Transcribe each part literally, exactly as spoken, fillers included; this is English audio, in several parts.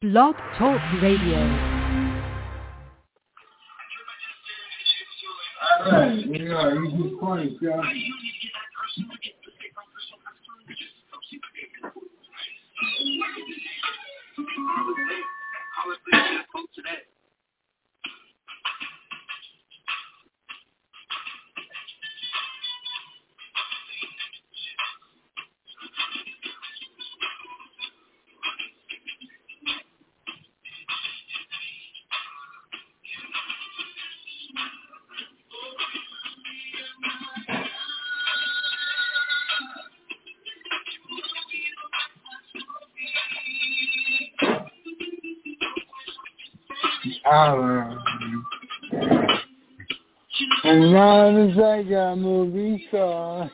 Blog Talk Radio. All right, you know, you just funny, John. Um, and now it's like a movie star.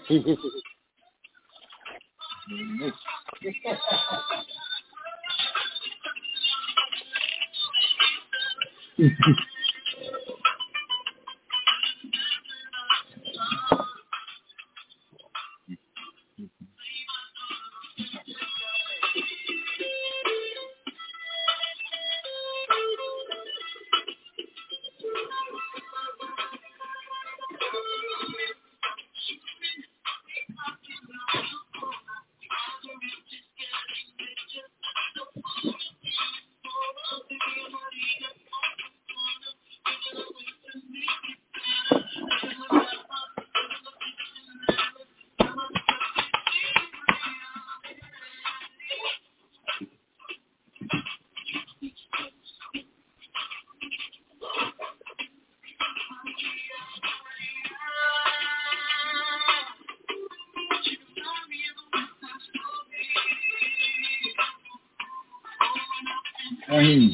Um,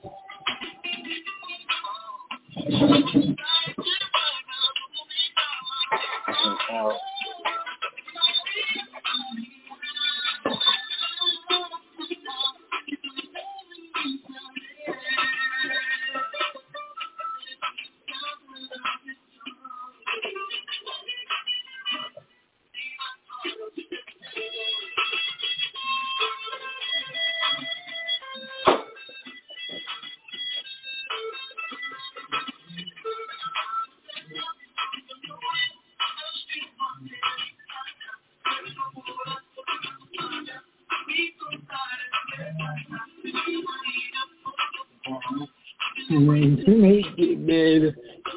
baby.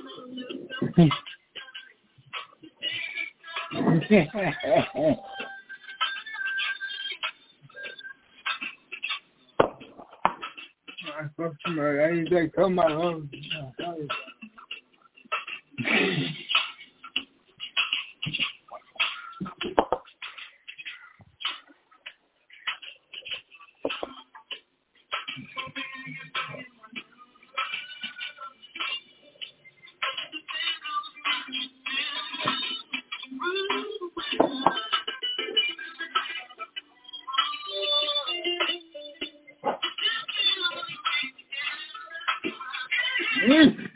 I fucked somebody. I need to come my home. Mm.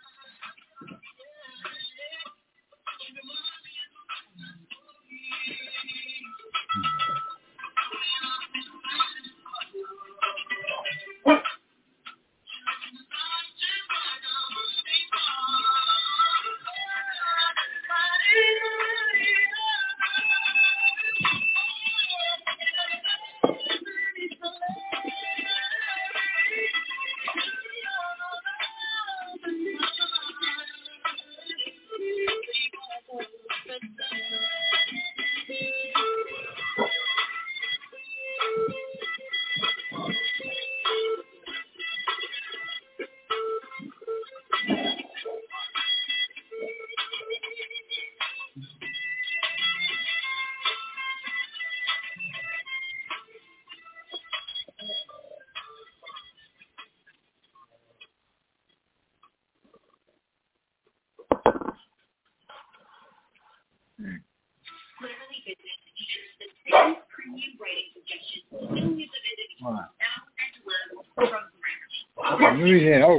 Yeah, oh.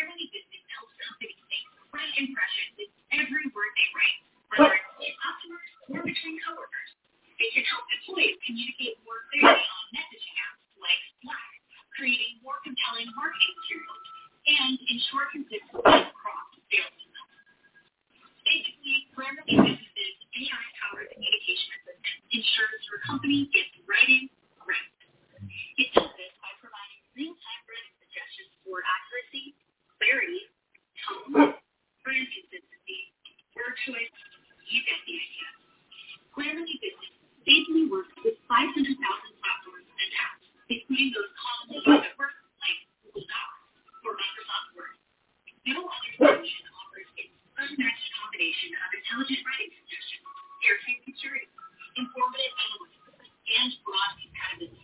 Rarely business helps companies make the right impression with every word they write, whether it's to customers or between coworkers. It can help employees communicate more clearly on messaging apps like Slack, creating more compelling marketing materials, and ensure consistency across sales channels. Basically, Grammarly Business's A I-powered communication assistant ensures your company gets writing right. It does this by providing real-time writing suggestions for accuracy, clarity, tone, brand consistency, word choice. You get the idea. Grammarly Business safely works with five hundred thousand platforms and apps, including those commonly used at work like Google Docs or Microsoft Word. No other solution offers its unmatched combination of intelligent writing suggestions, airtight security, informative analytics, and broad compatibility.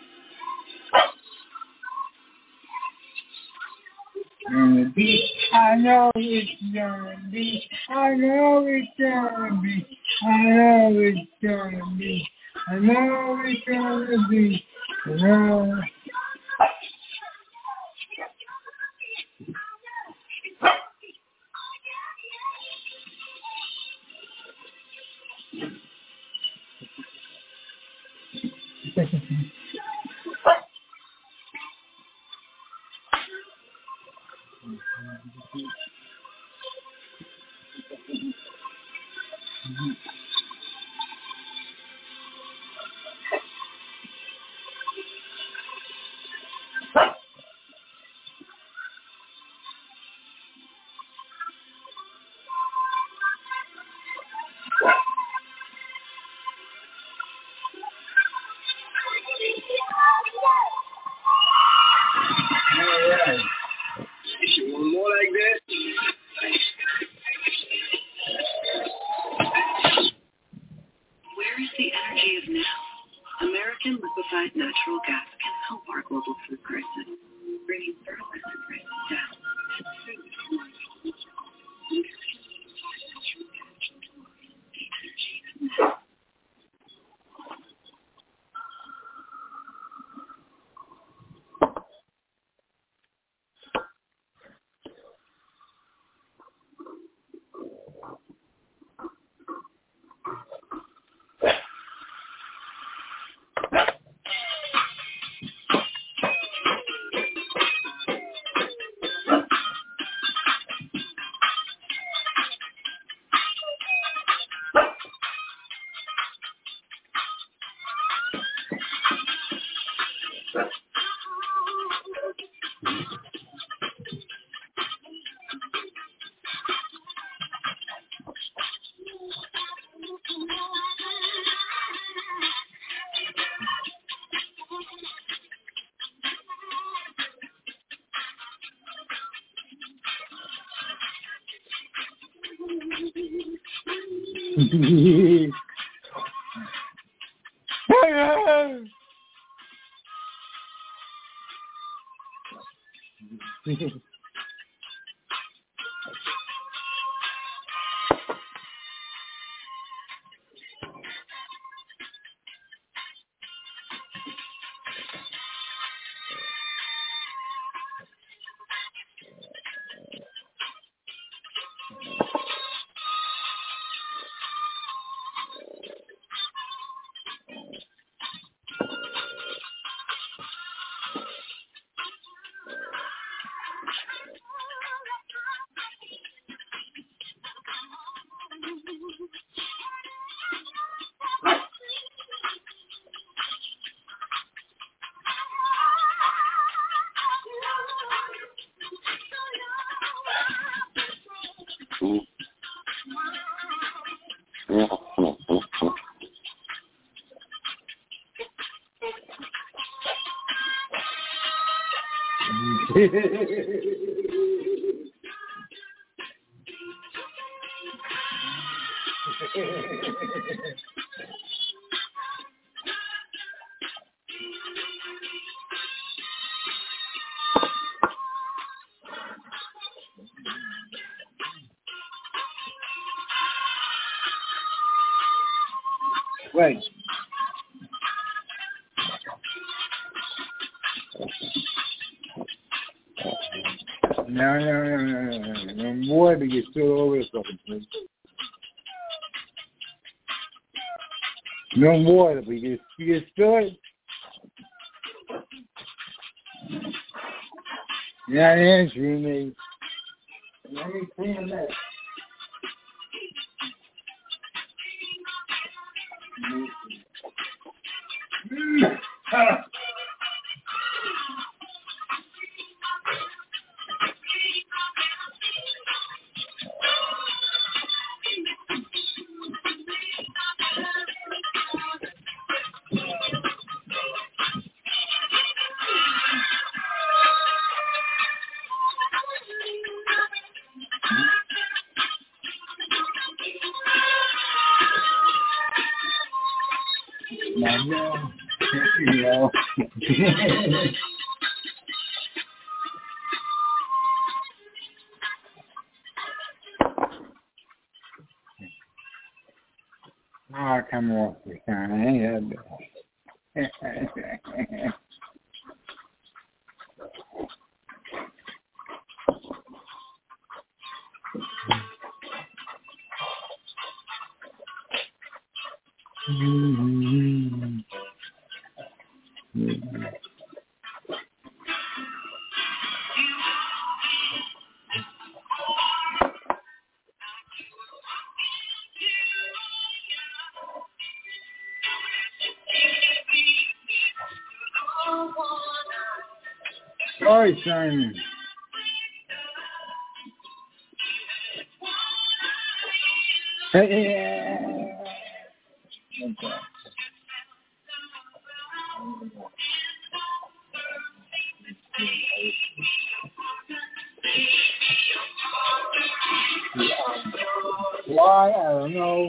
And the beat I I know it's gonna be. I know it's gonna be. I know it's gonna be. I know it's gonna be. I know. Wait. No, no, no, no, no, no. No more to get still over the fucking place. No more to get, you get stood. You're not answering me. Let me clean that. Mm. Ah. No, no. I'll come off the sign. Mm-hmm. Mm-hmm. Sorry, Simon. Yeah. Okay. Why? I don't know.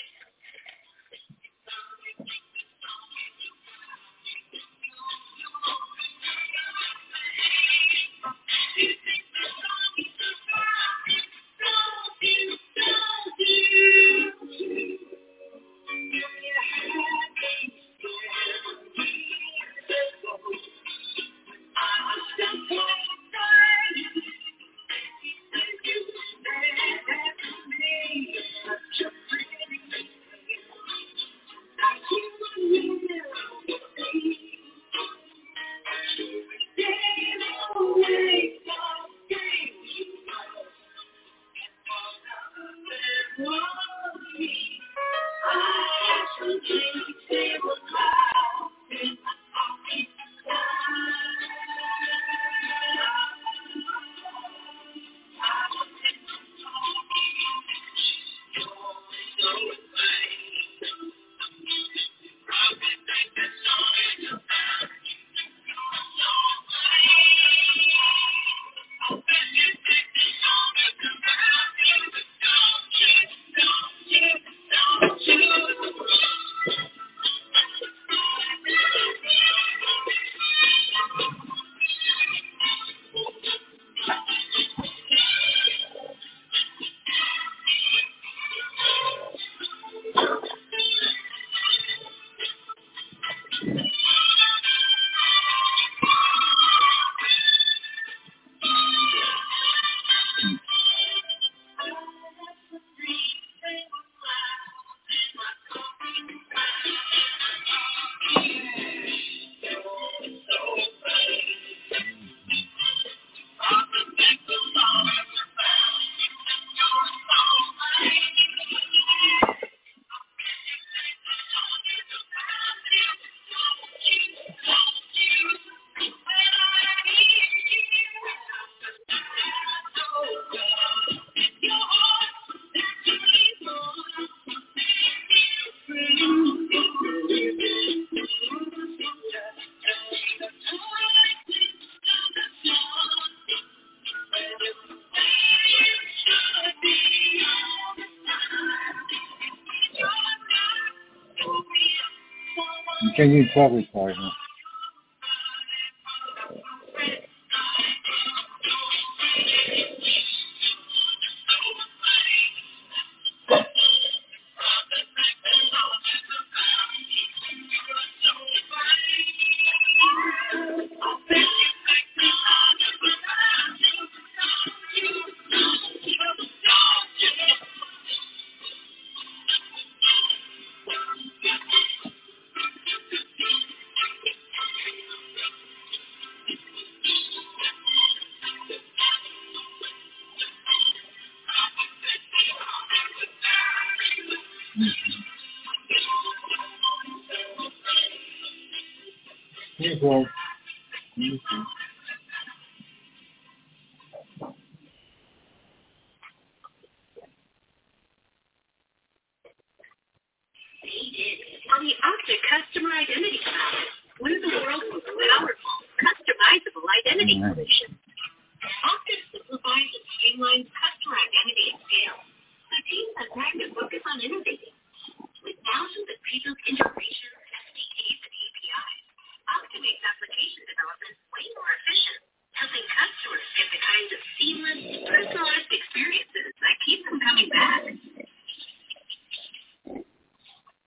Can you probably call him? He's well. Mm-hmm. On the Okta Customer Identity Cloud, one of the world's most powerful, customizable identity mm-hmm. solutions. Okta simplifies and streamlines customer identity at scale. The team has time to focus on innovating. With thousands of pre-built integrations, S D Ks, and A P Is, Okta makes application development way more efficient, helping customers get the kinds of seamless, personalized experiences that keep them coming back.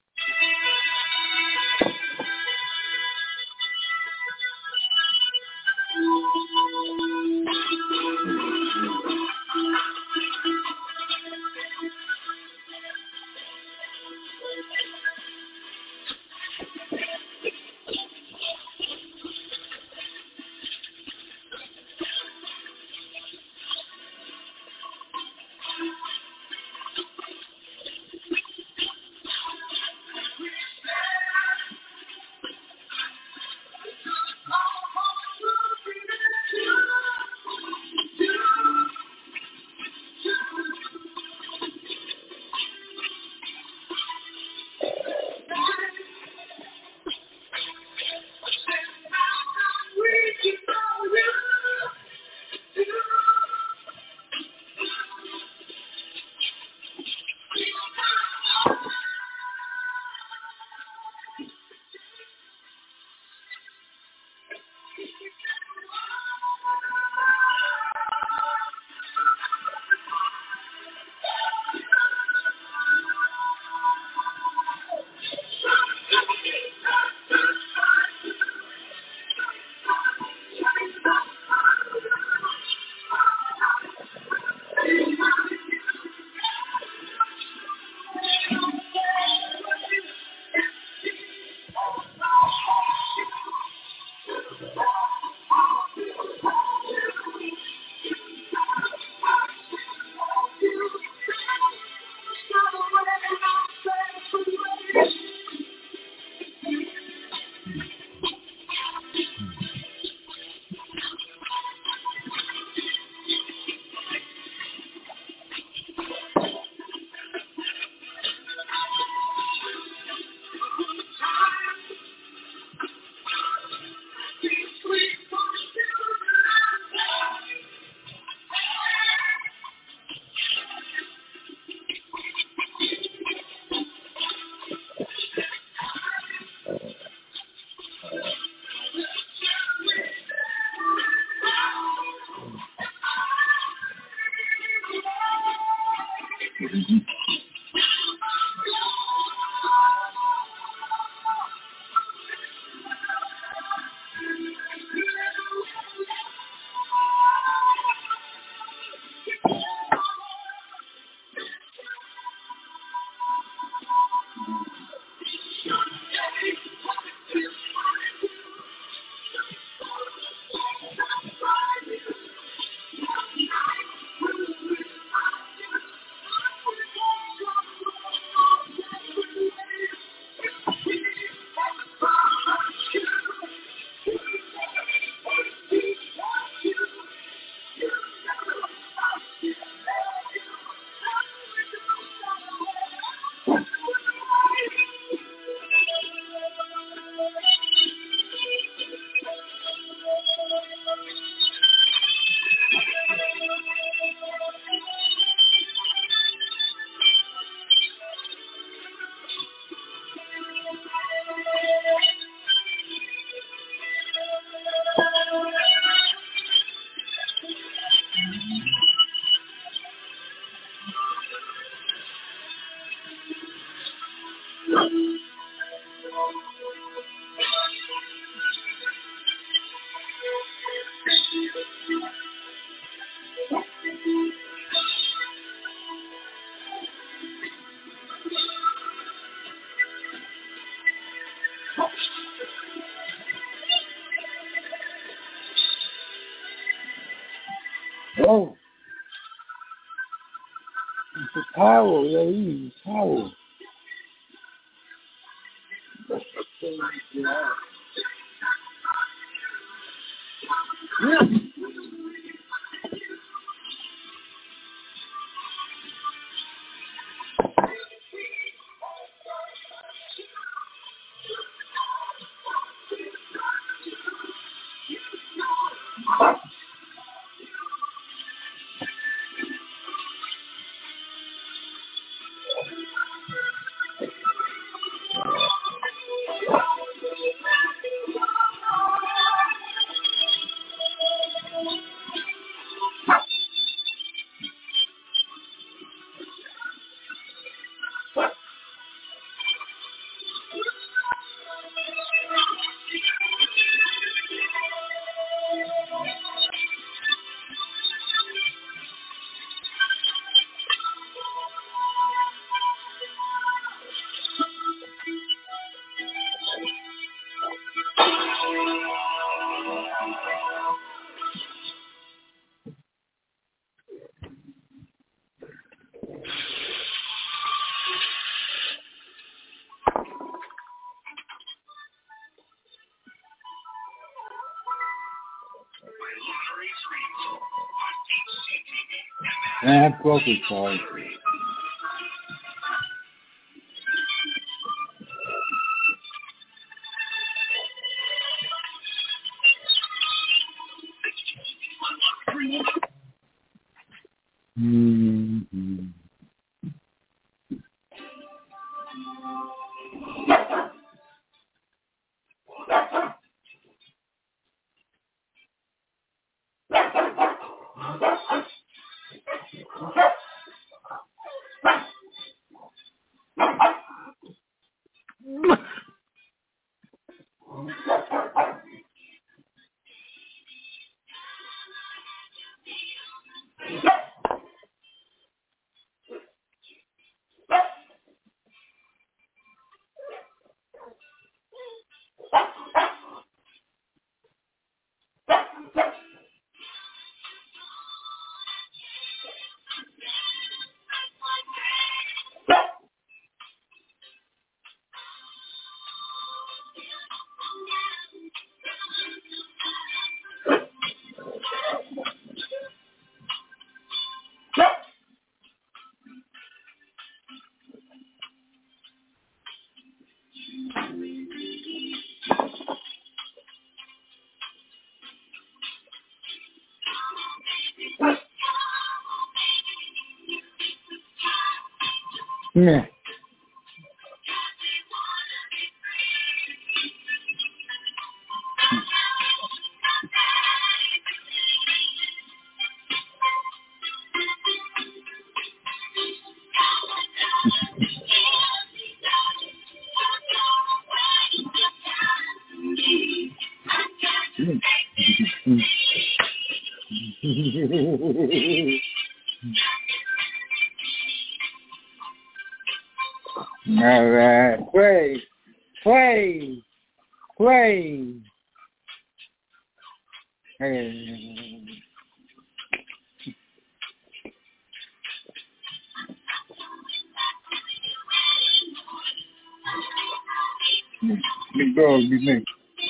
Oh, it's a towel, lady, towel. Yeah. And profit card. Mm-hmm. Yeah. All right, play, play, play. Hey. Big dog, big name.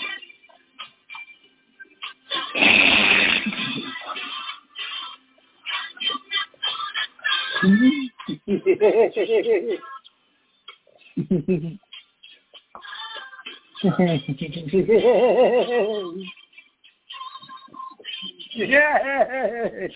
Yeah.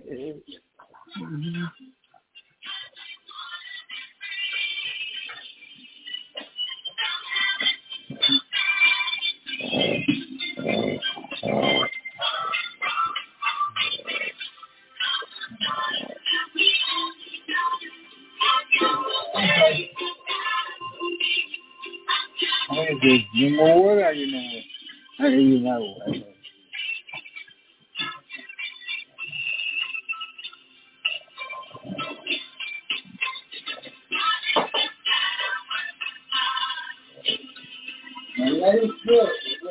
What is this? You know what? Or you know what? How do you know what? That is good.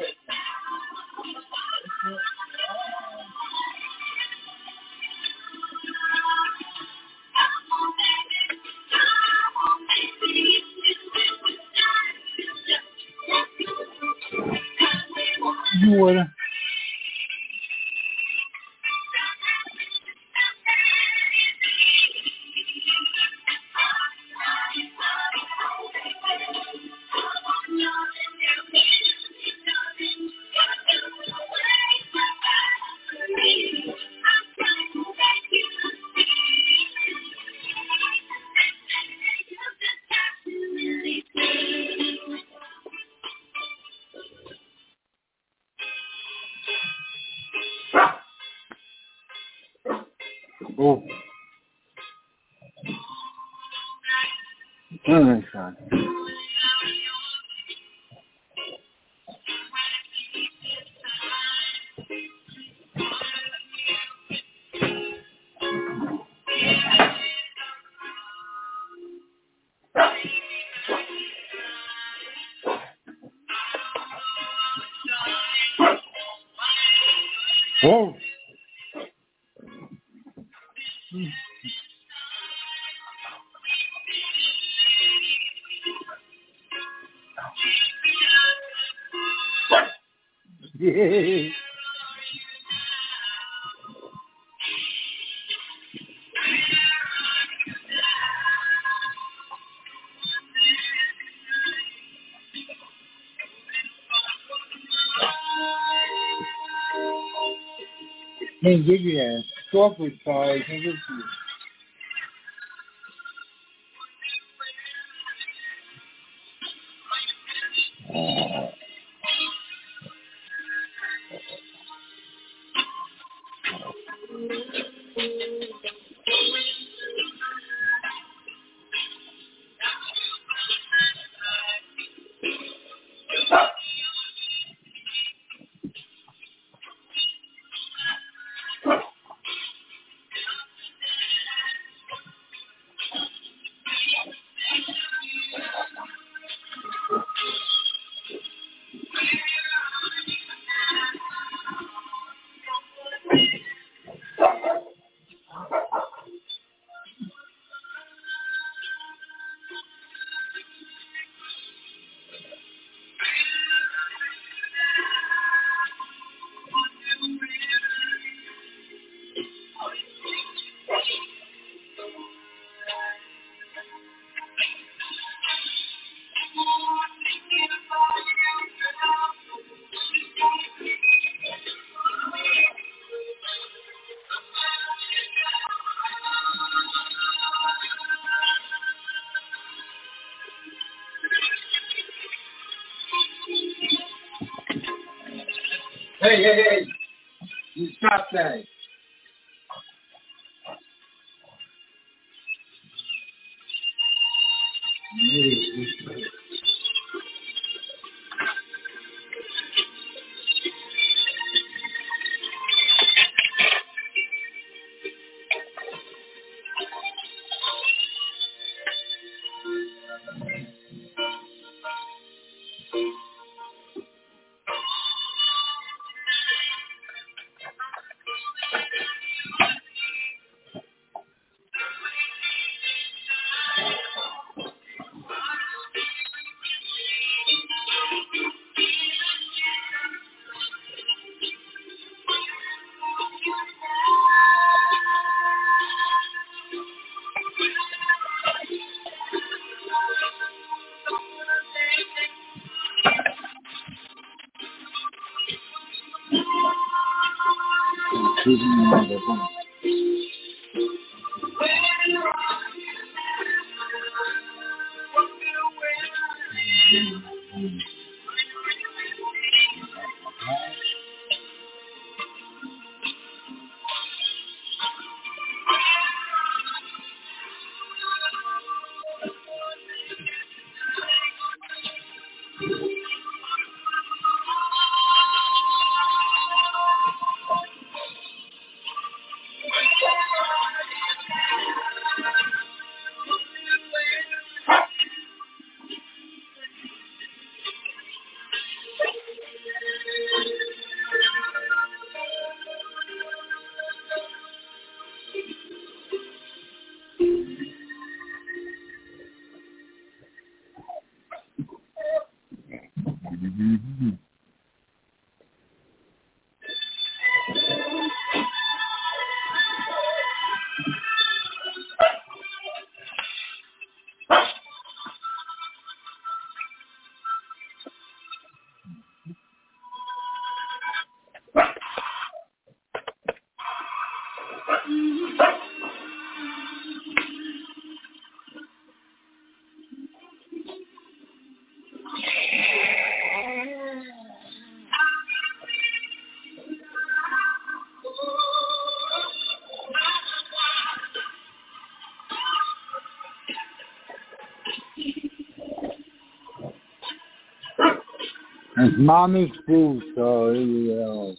You would. Oh. Oh, that's fine. Whoa. Yeah. Can't give you that. Corporate card, can't give you. Hey, hey, hey! You stop that! It's mommy's food, so yeah.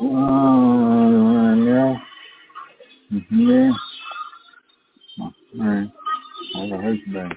Oh, yeah. Yeah. Right. All the husband.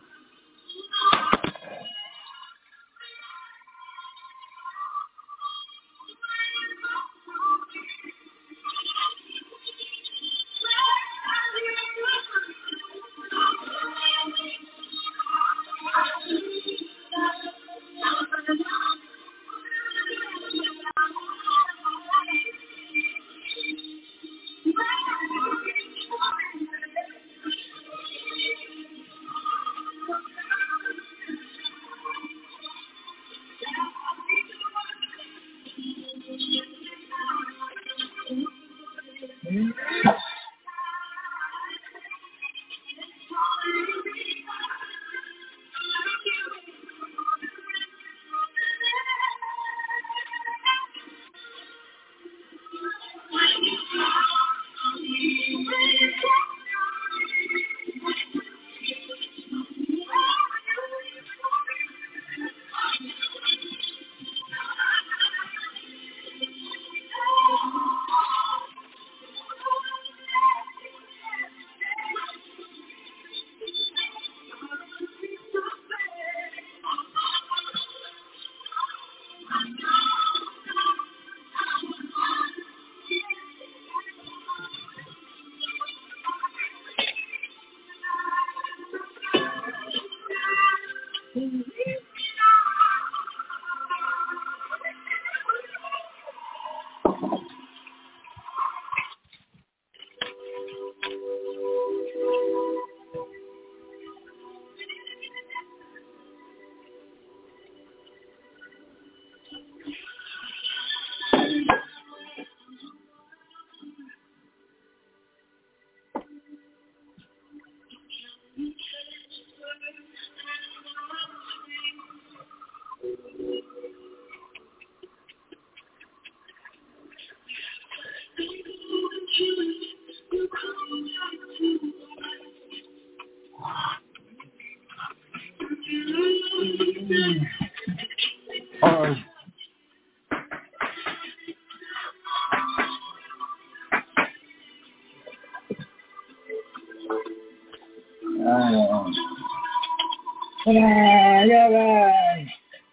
Oh. Oh. Yeah, yeah, right.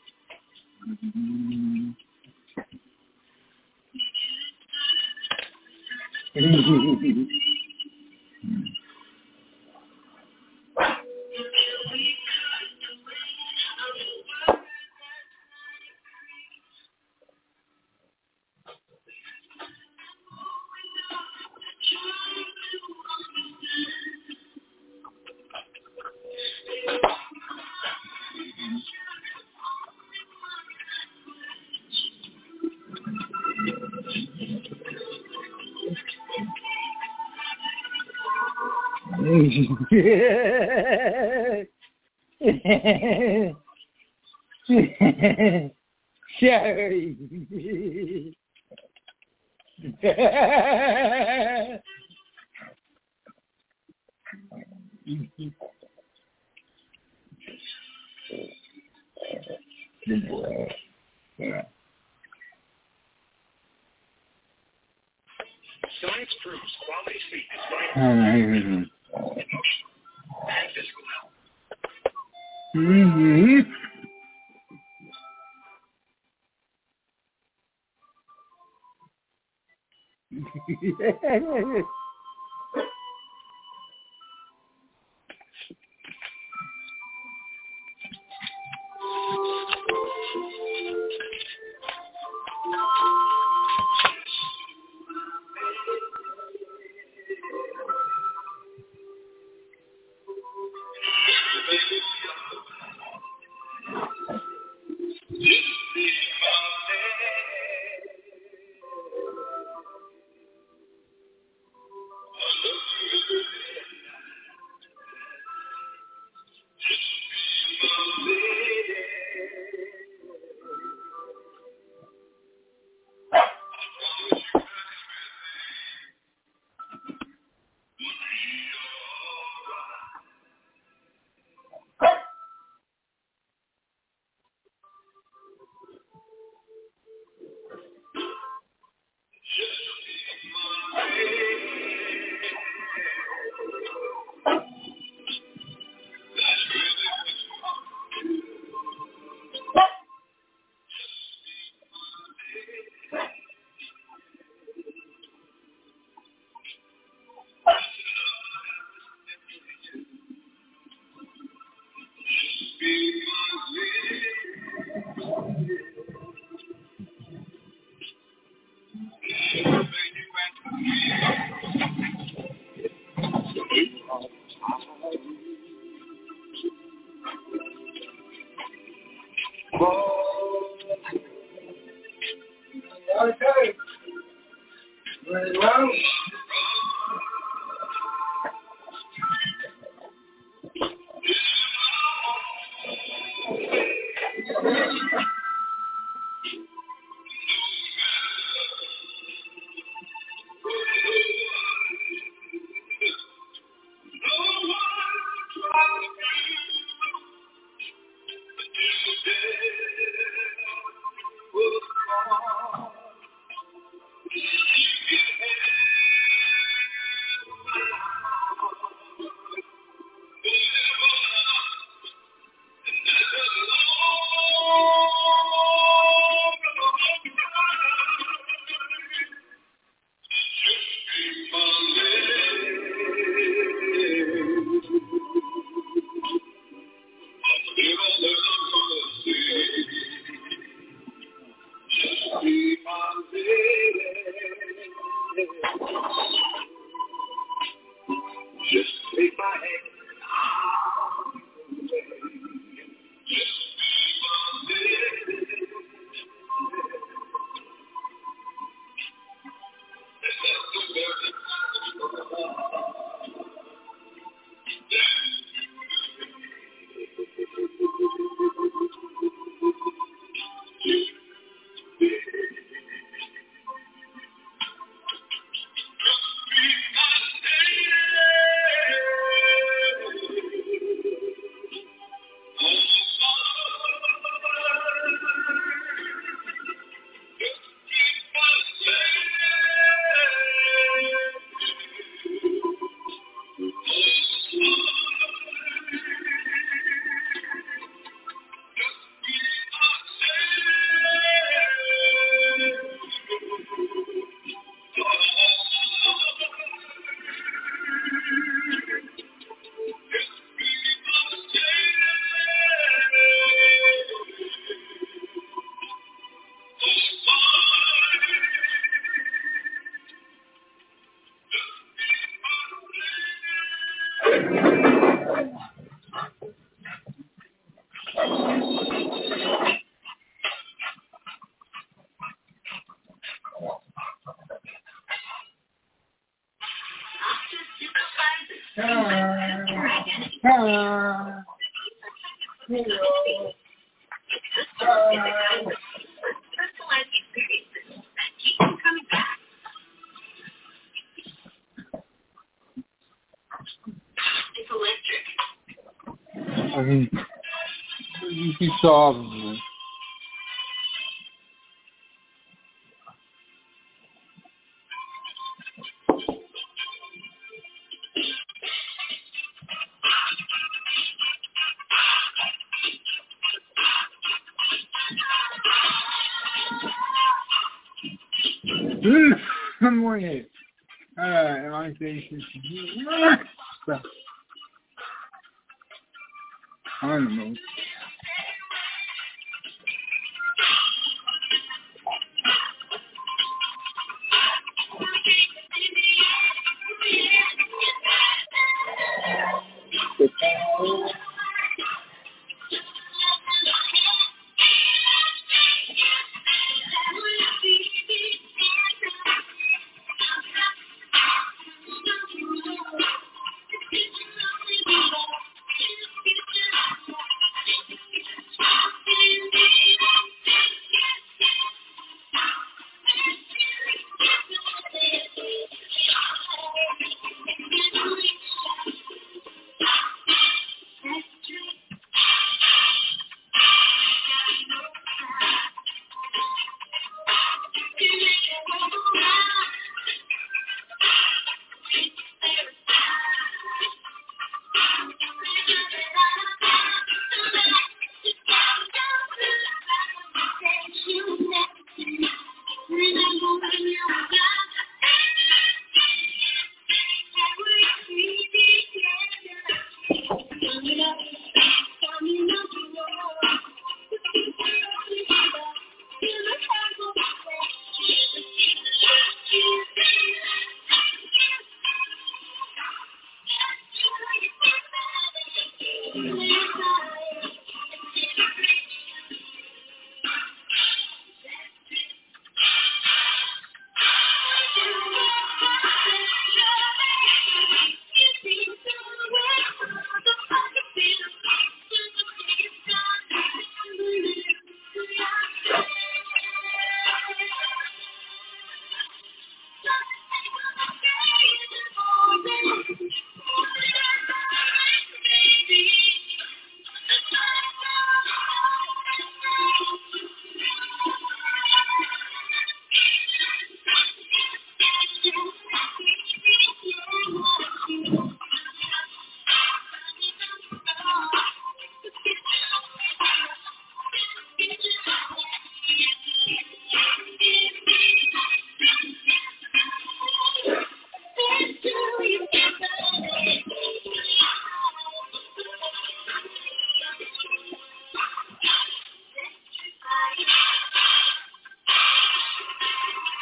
Sherry. Good boy. Yeah. Science proves quality sleep is vital Mm-hmm. and physical health. Mm-hmm. Okay. Very well. I mean, you keep solving it. Good morning. Uh, am I saying I don't know.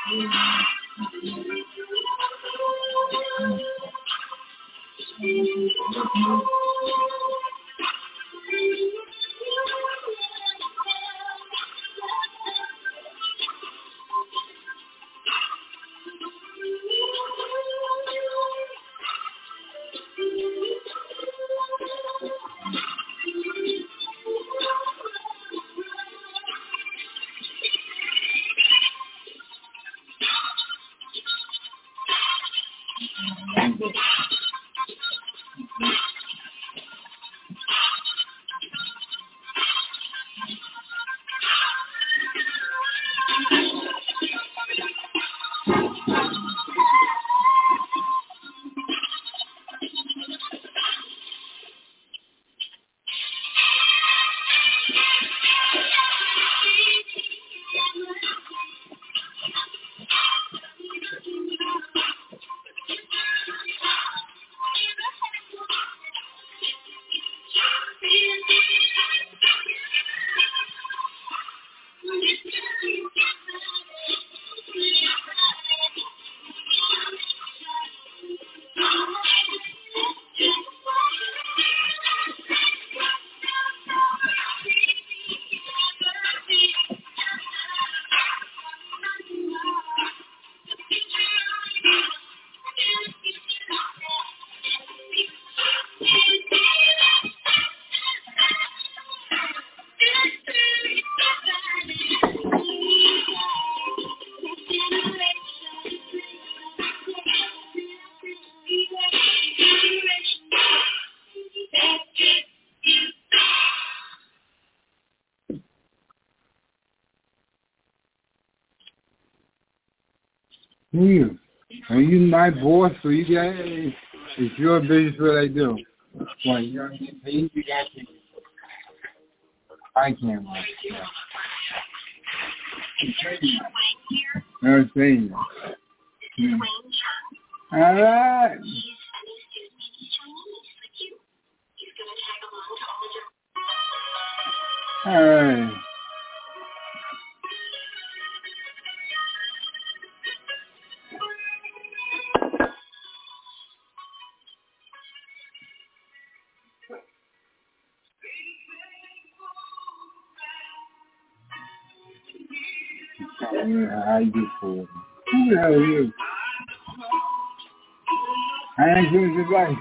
Who you? Are you my boss? So you got it's your business what I do. What you don't get paid? You got to. I can't watch that. I was saying that. Hmm. All right. All right. Yeah, I do for it. Who the hell are you? I ain't doing the life.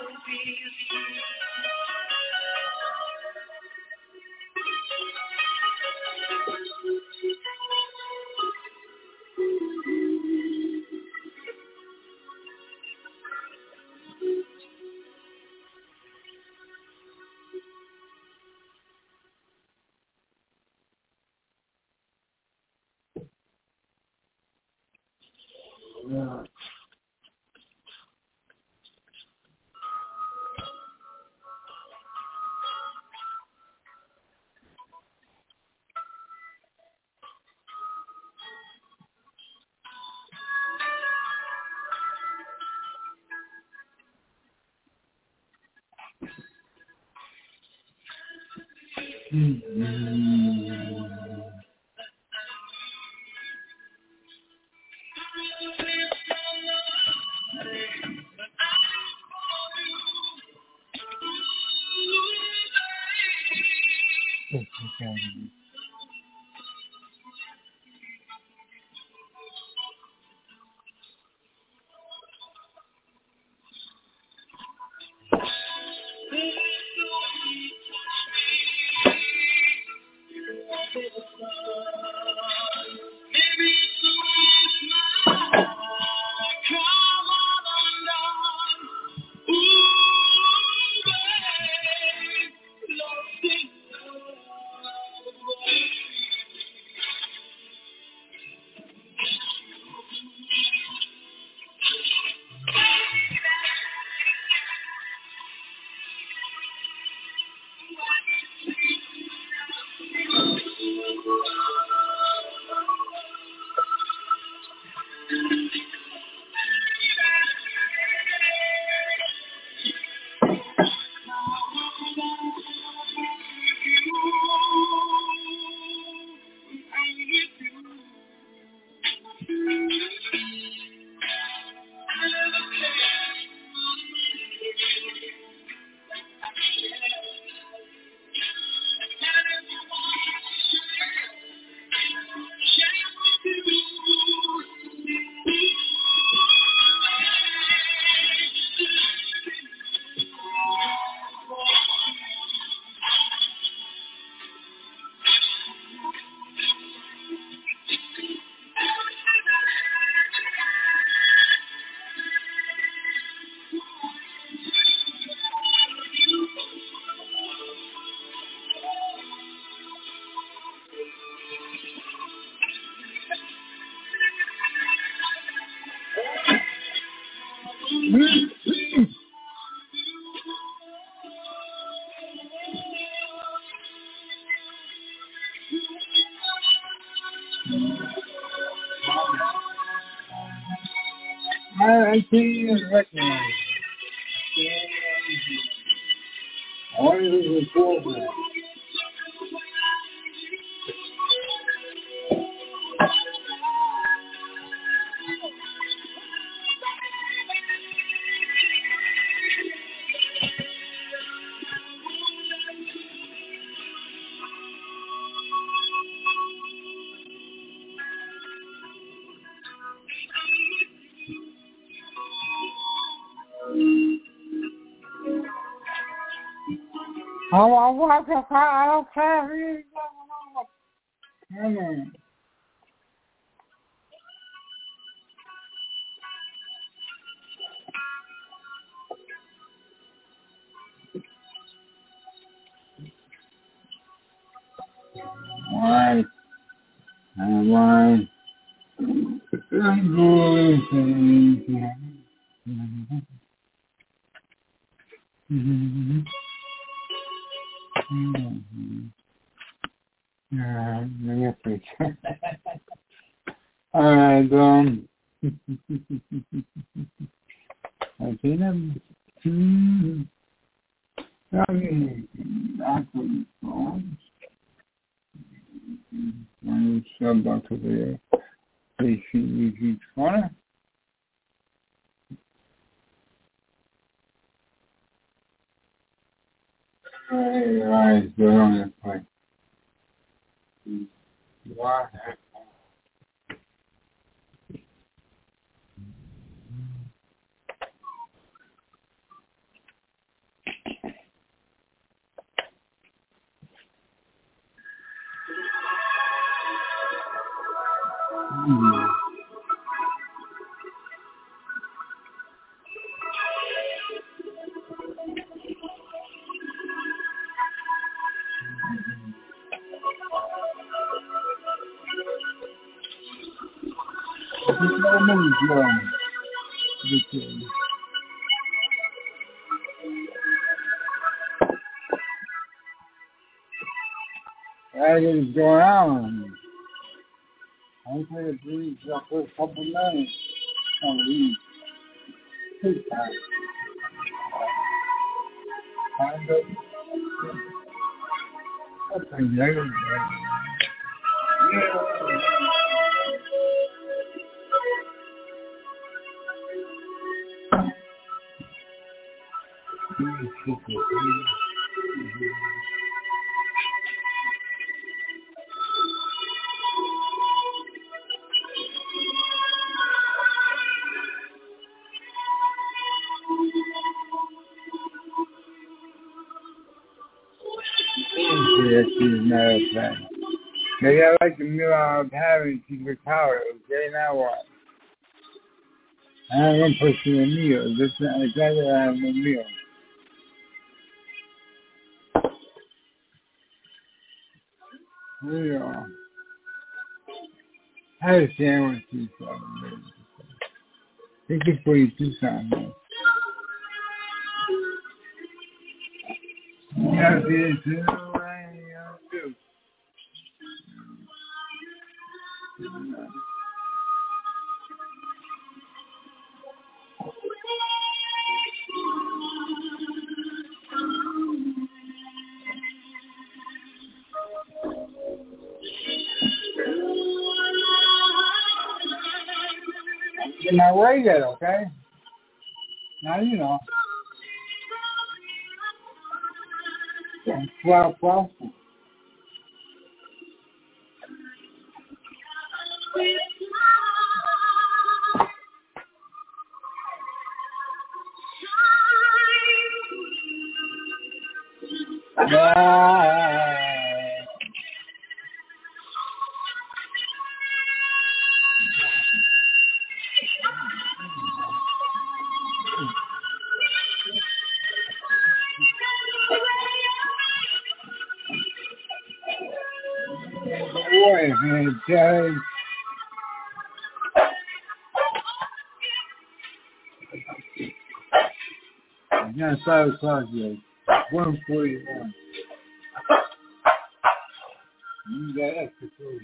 Yeah. Mm-hmm. I, I can't even recognize it. All it is is program. I, I watch a car, I don't care who is going on. Come on. Why? And why? I'm going Yeah, yeah, please. And, um, I think I'm, hmm, I mean, I couldn't go. I sub back to the P C each corner. Hey, eyes, go on this way. Why? That is going on. I'm going to breathe for a couple minutes. I'm going to leave. Two times. Kind of. That's a negative. Yeah. Matter of fact. Maybe I like the meal I was having secret power. Okay, now what? I have one person a meal. This is exactly what I have a meal. There you are. I had a sandwich too, so they could put you two times. Yeah, it's too. Get my way yet, okay? Now you know. Twelve, twelve. Yeah. Boy, man, Jerry. I'm not five o'clock yet. One forty-one. You got extra food.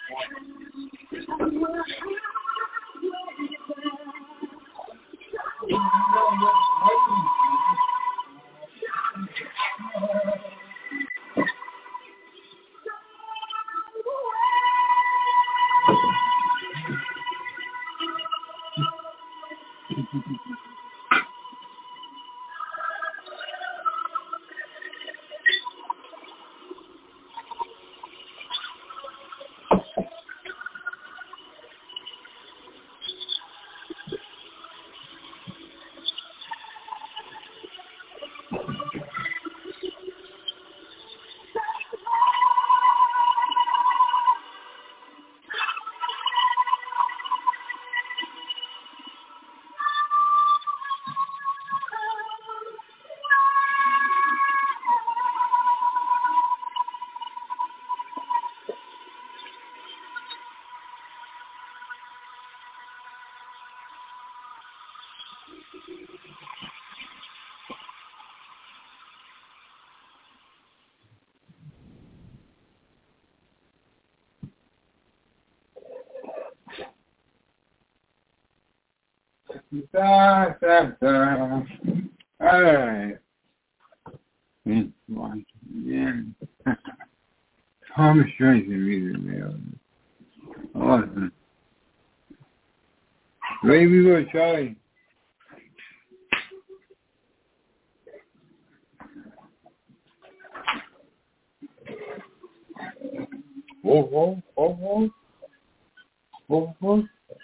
Da, da, da. All right. Mm, one, yeah. Thomas Strange music, man. Awesome. Ready we go, Charlie. Whoa, whoa, whoa, whoa. Whoa, whoa.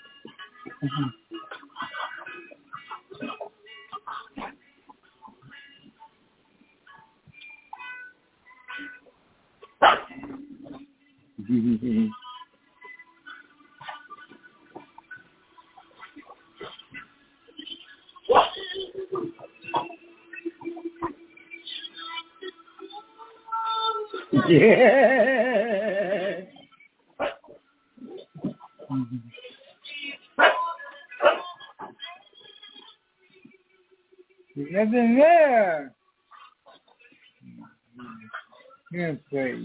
Yeah. There's nothing there. Can't say.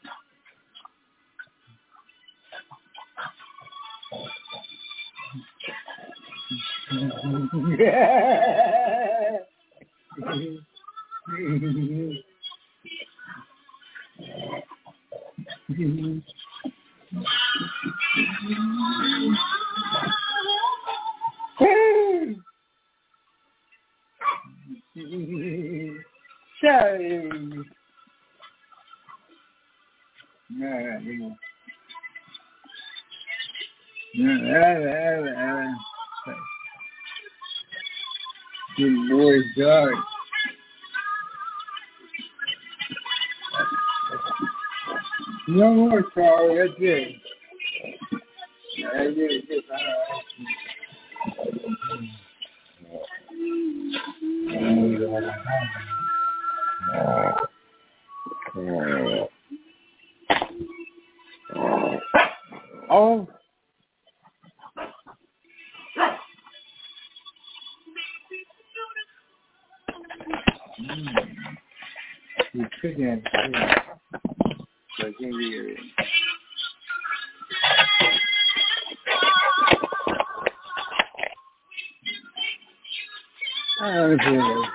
Yeah. Sorry. No, no. No, no, no. Good boy, dog. No more, Carl. That's it. That's it. That's it. Oh. You couldn't have it. So give me your... Oh, dear.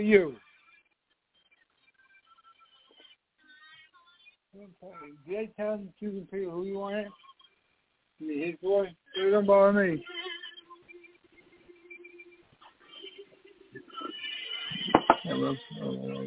you? Did they tell him to choose people who you wanted? His voice? It don't bother me. Yeah, well, uh,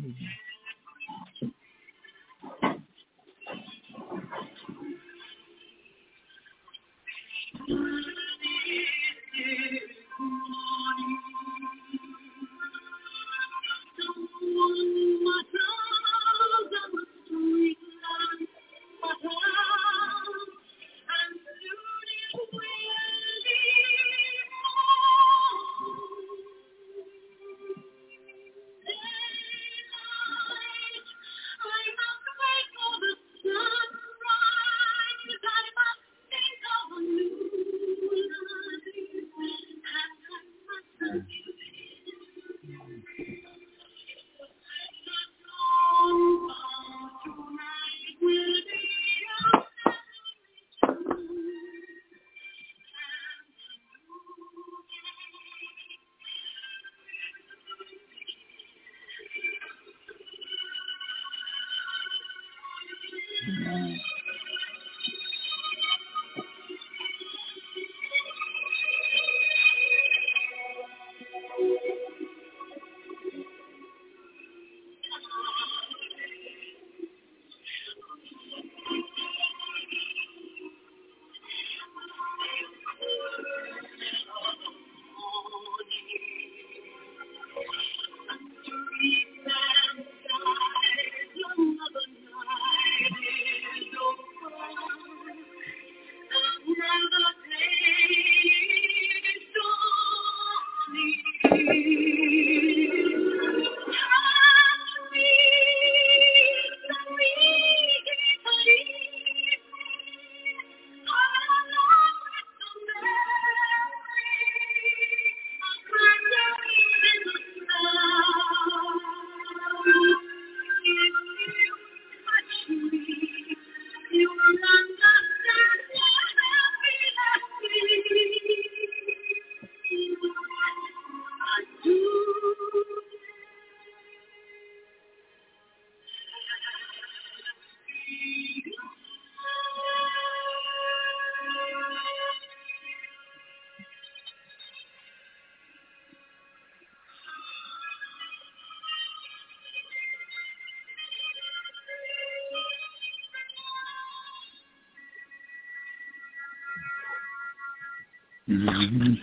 mm-hmm.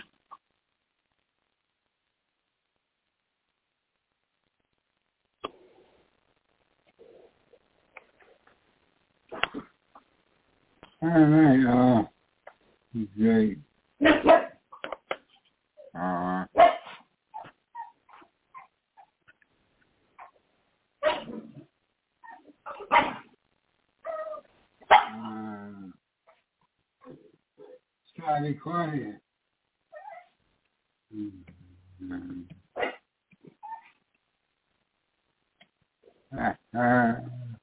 All right, uh, great. Uh, uh, try to be quiet. Mm-hmm. Uh, uh,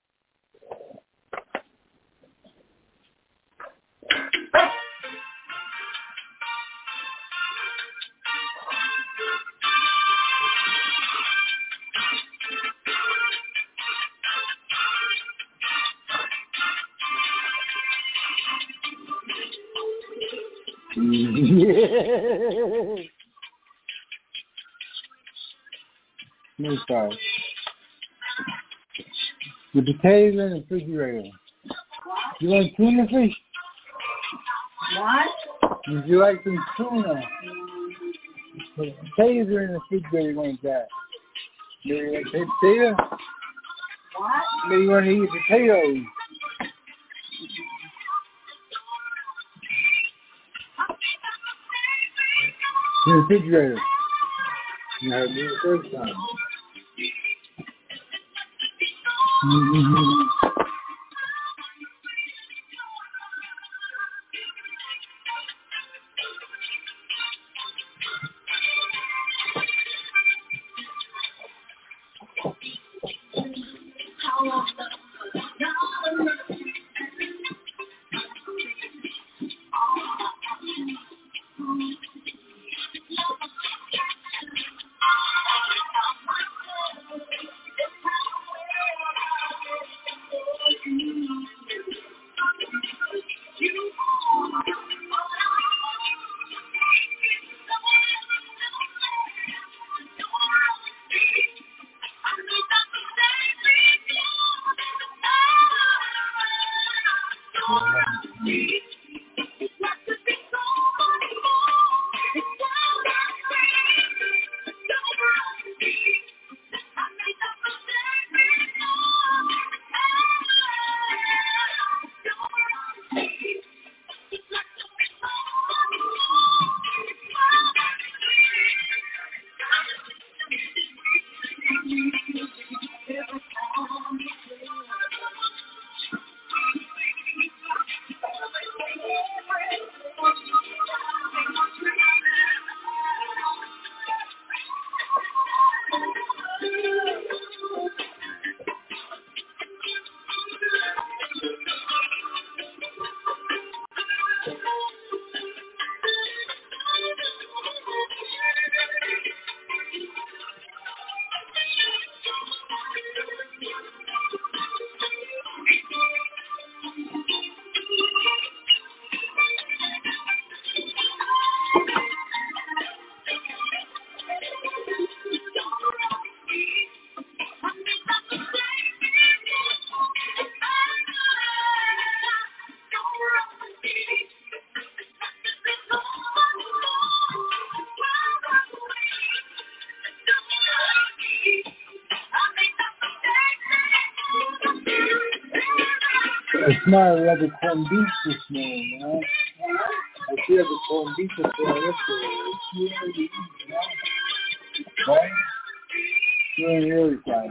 yeah. No sorry. The potatoes in the refrigerator. You like tuna fish? What? Would you like some tuna? The potatoes are in the refrigerator like that. Maybe you like potato? What? Maybe you want to eat potatoes. In the refrigerator. You had me the first time. Mm-hmm. I smell like a corned beef this morning, man. I feel the corned beef this morning. Right? You're really fine.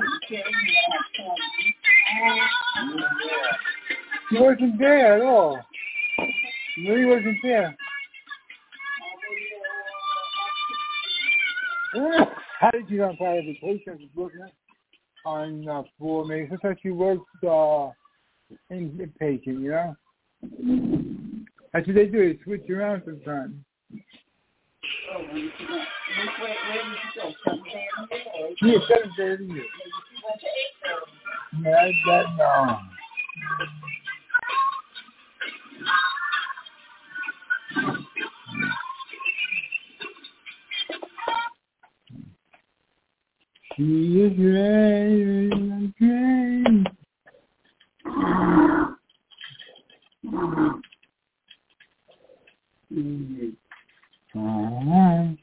He wasn't there at all. No, he wasn't there. How did you not find the patient working on uh, floor mates? I thought you worked uh, in patient, you know? That's what they do. They switch around sometimes. Oh, where did you go? Where, where did you go? Seven thirty? Yeah, seven thirty. Yeah, that no. She is ready to train. Alright.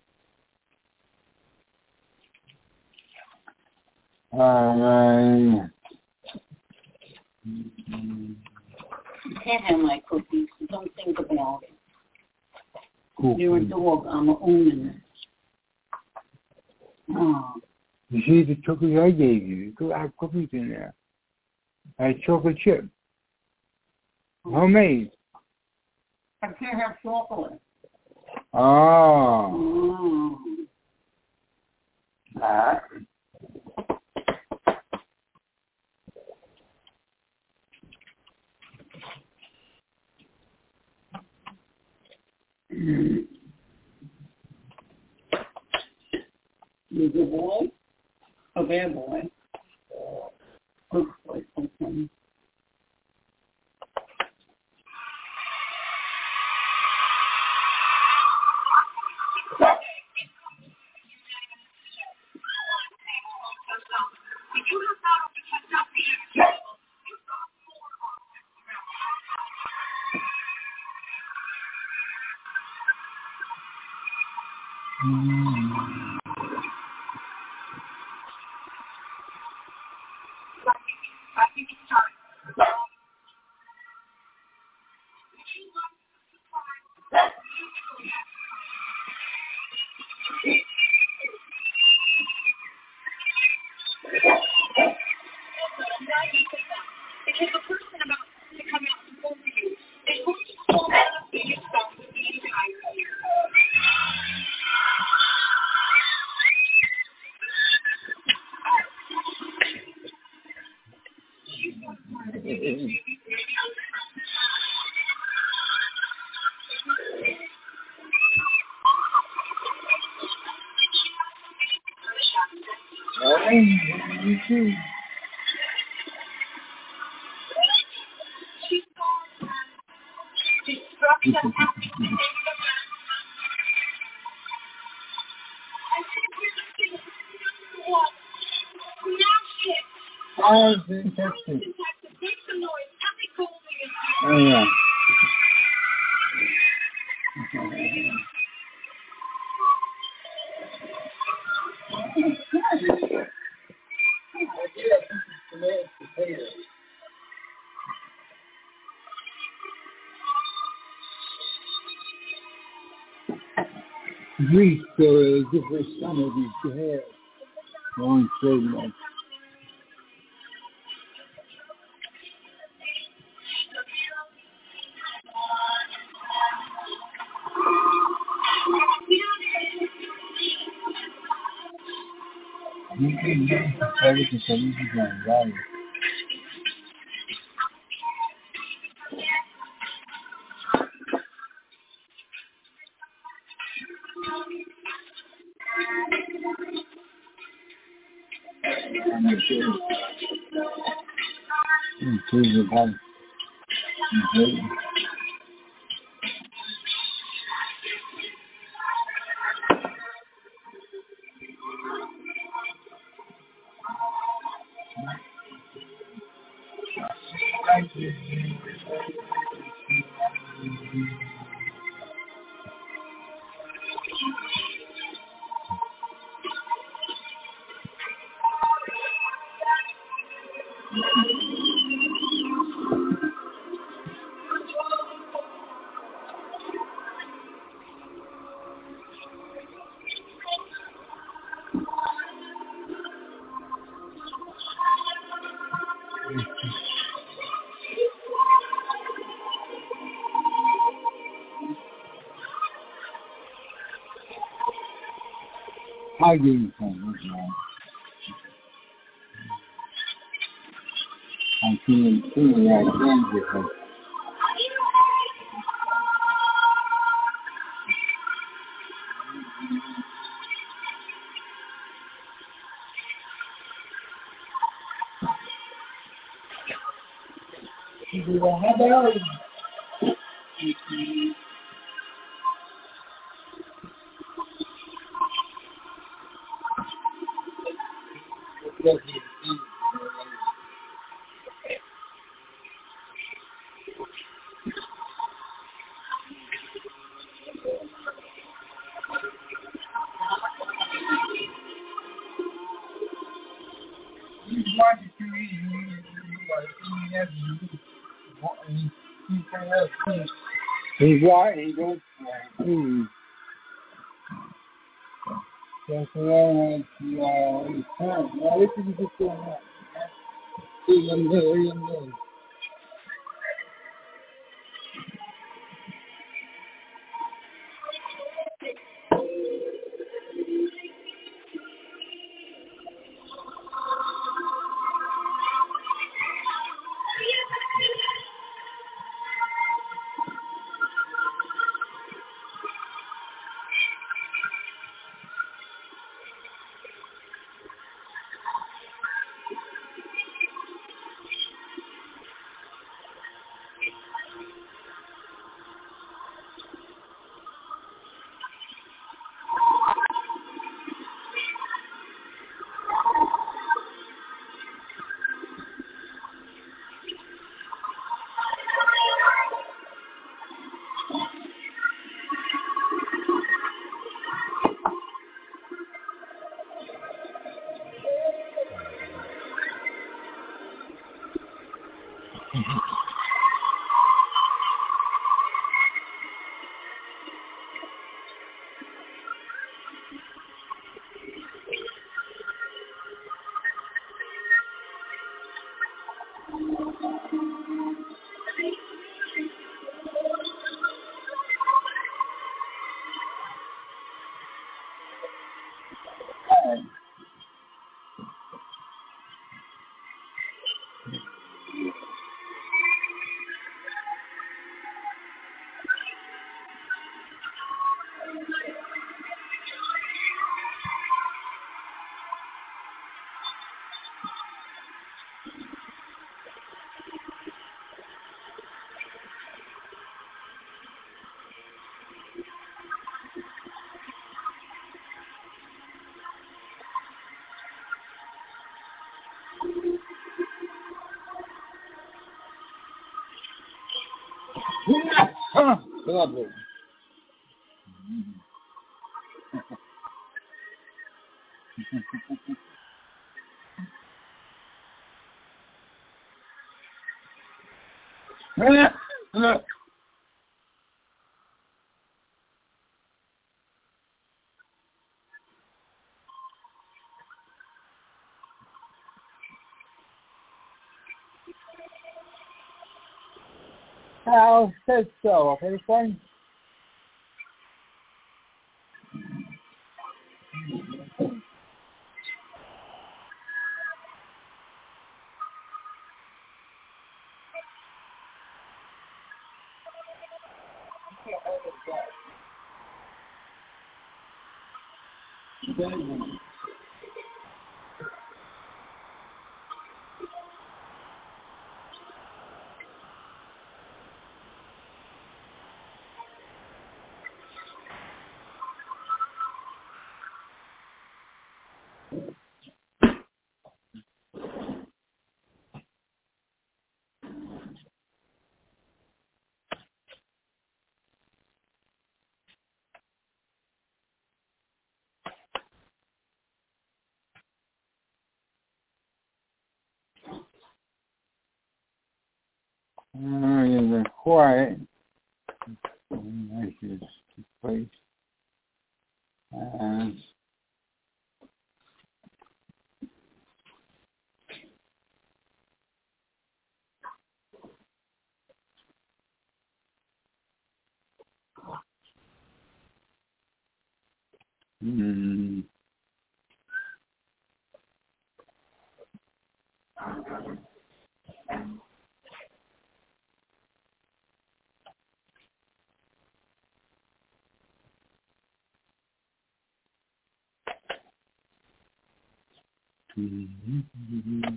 Alright. You can't have my cookies. Don't think about it. Cool. You're a dog. I'm owning it. Oh. You see the chocolate I gave you? I have cookies in there. I had chocolate chip. Homemade. I can't have chocolate. Oh. Mm. Ah. You a good boy? A bad boy? Good boy, something. Mm. Because the person about to come out to pull you is going to pull out the biggest stuff the entire year. You see. Oh, fantastic. Oh, yeah. Greece, so a different summer we have. Long straight enough. You can use the service so you can run. Improve your body. Great. I'll give you some. That's all. I'm feeling, feeling like that. How about he's right, he goes hmm. That's why uh, he's fine. Now, this is just going on. See him there, see him there. Trouble. Look. Al said so, okay, friend? Uh, it's quiet. Nice place. And hmm. Mm-hmm.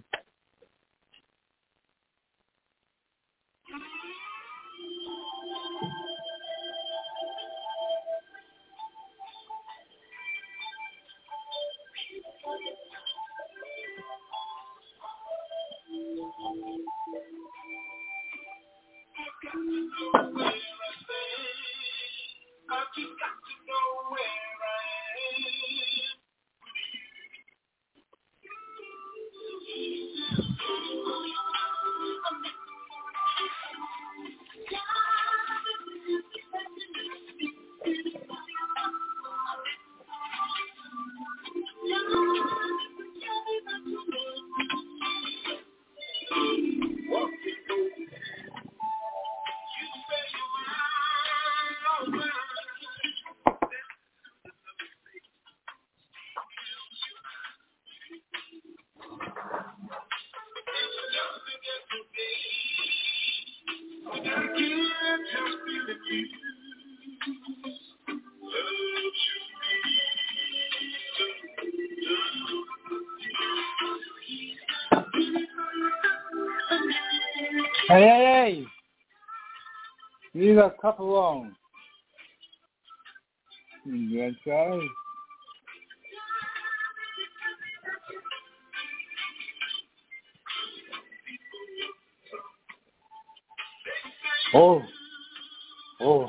Hey, hey, hey! Leave that cup alone. You okay? Oh. Oh.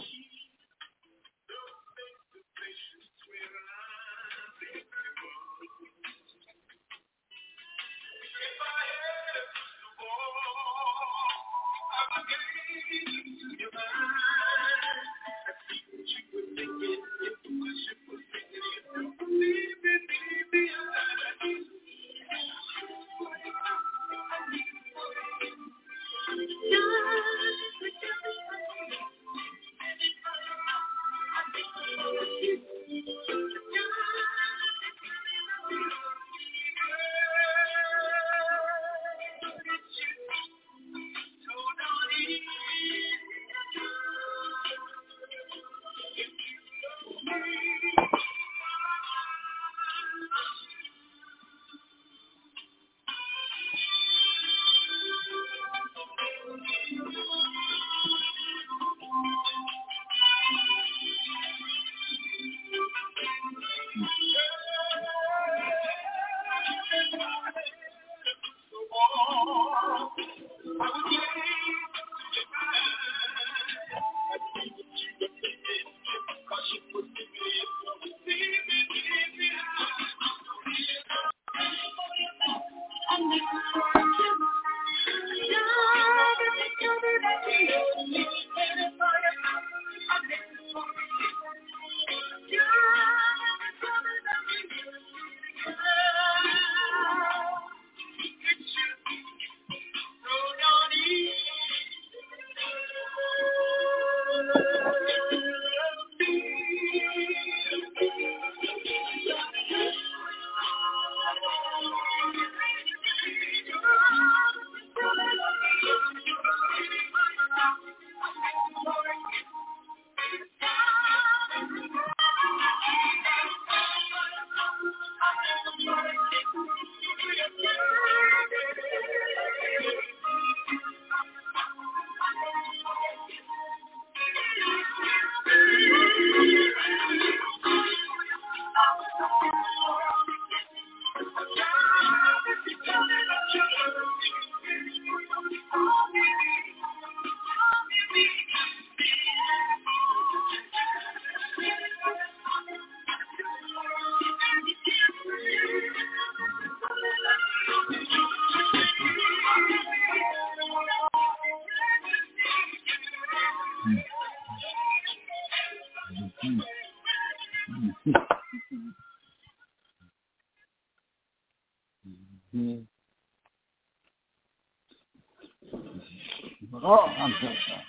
Oh, I'm so sorry.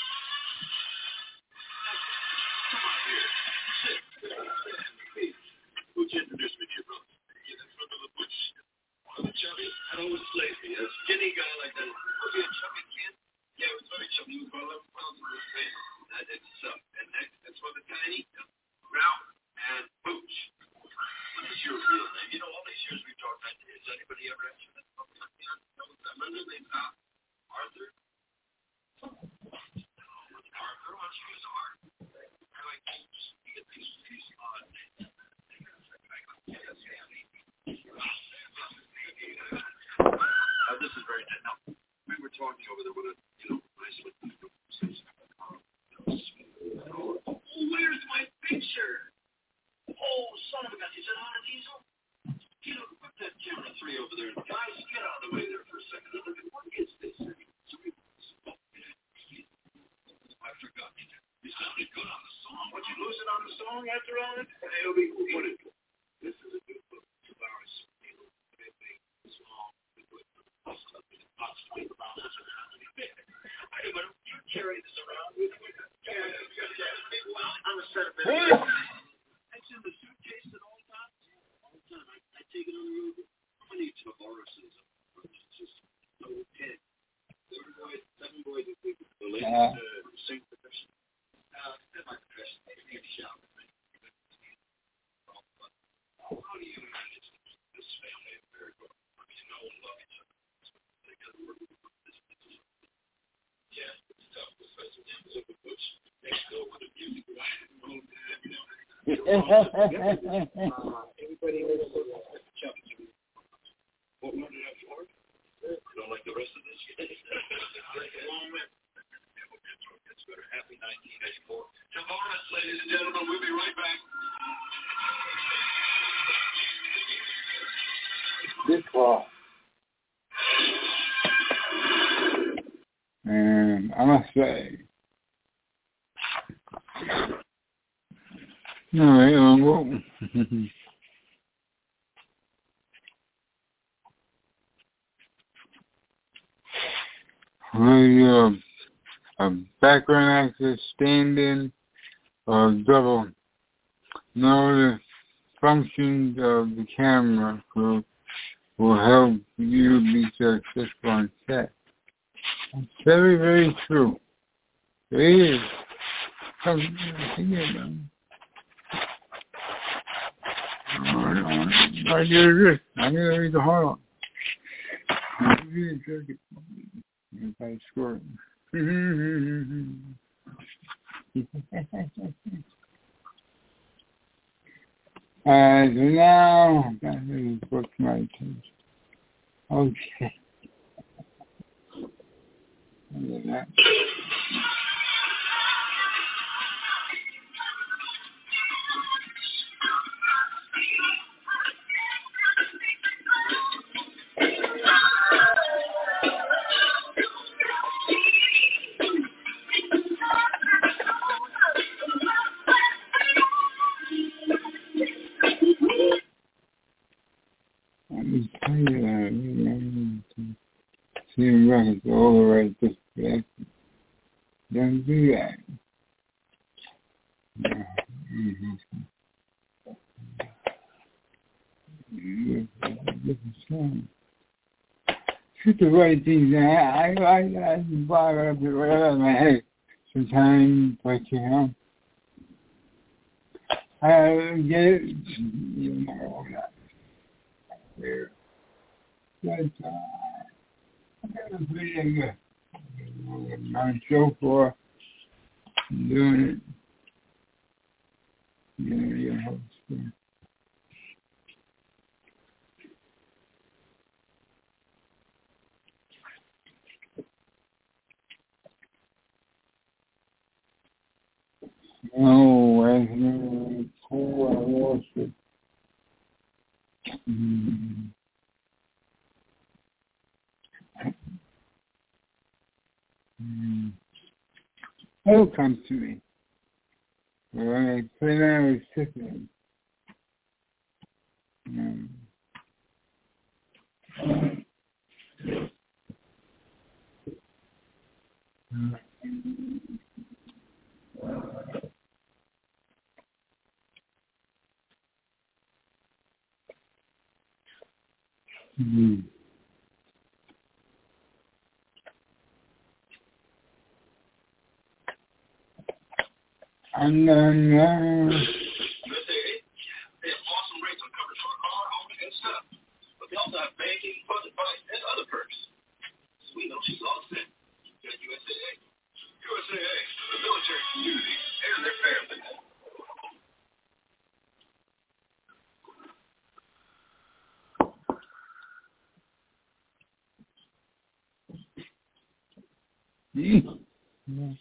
Butch introduced me to your brother. He's in front of the Butch. Brother Chubby, I always slaved me. A skinny guy like that. Was he a chubby kid? Yeah, he was very chubby. He was about eleven pounds in his face. I did some. And next, that's Brother Tiny, Ralph, and Butch. What is your real name? You know, all these years we've talked, has anybody ever asked you that? My real name's Arthur. Arthur, why don't you use R? I like Boots. You get these these odd names. Uh, this is very dead. Now, we were talking over there with a, you know, nice little conversation. Oh, where's my picture? Oh, son of a gun. Is it on a diesel? You know, put that camera three over there. Guys, get out of the way there for a second. Look at what is this? I forgot. You sounded good on the song. Would you lose it on the song after all that? It'll be cool. What is it? This is a good book. Two hours. Small. Hey, but you carry this around with you. I'm a sentimental. It's in the suitcase at all times. All the time. I, I take it on the road. How many Tavareses? Just so ten. Seven boys. Seven boys. The latest uh, sing profession. Uh, that's my profession. They need to shout. How do you manage this family affair? You know, love each other. They got to work with this. Yeah, it's tough, especially when you look at Butch next door with the music right and roll time, you know. Everybody knows what Chubby. What one did I for? You don't like the rest of this? It's better. Happy nineteen eighty-four. Tavares, ladies and gentlemen, we'll be right back. This fall. And I must say, no, I don't go. Well, uh, a background actor standing or double know the functions of the camera crew will help you be successful on set. It's very, very true. It is. Come, again, I get this. I need to read the hard one. If I score it. Alright, so now that is what's my attention. Okay. Look at that. Seeing records all the right disrespect. Don't do that. Yeah. Mm-hmm. Shoot the right things. I, I, I, I bother up right out of my head sometimes, but you know, I get it. You know, that. But uh, I got a pretty good. I'm so far doing it. Yeah, yeah, hope so. No, I know. Cool, I lost it. Mm. Mm. It'll come to me. All right, play now is sickening. Mm. Mm. And then, uh, They have awesome rates on coverage for car, home, and stuff. But they also have banking, fund advice, and other perks. Sweet, no, she's all set. Got U S A A. U S A A, the military community, and their family. mm.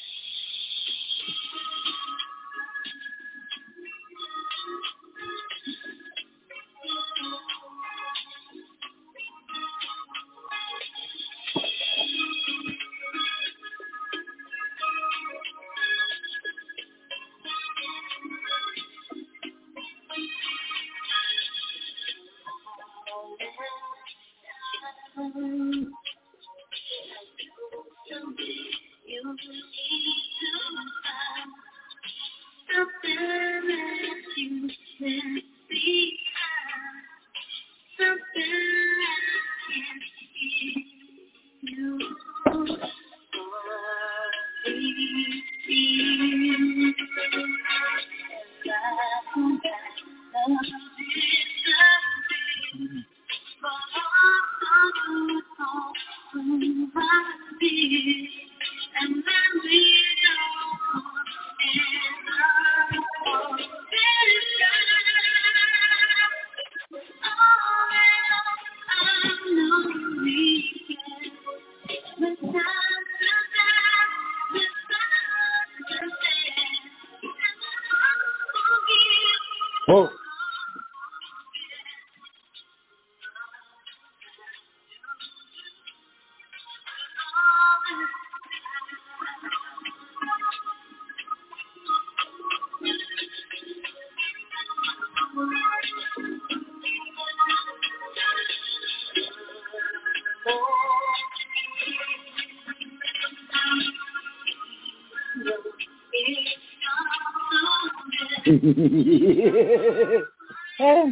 Oh. Yeah.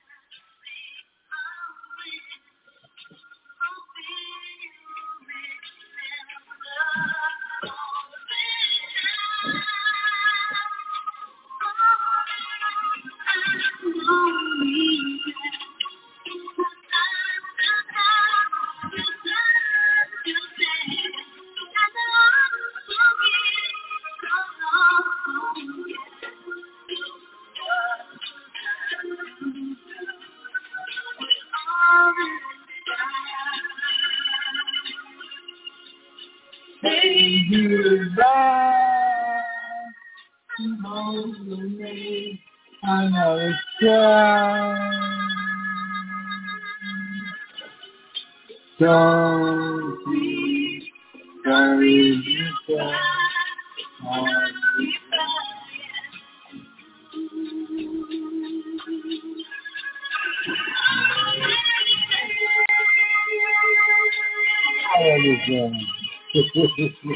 Say goodbye to hold me. I know it's time. Don't be sorry you said. tired of this. Uh,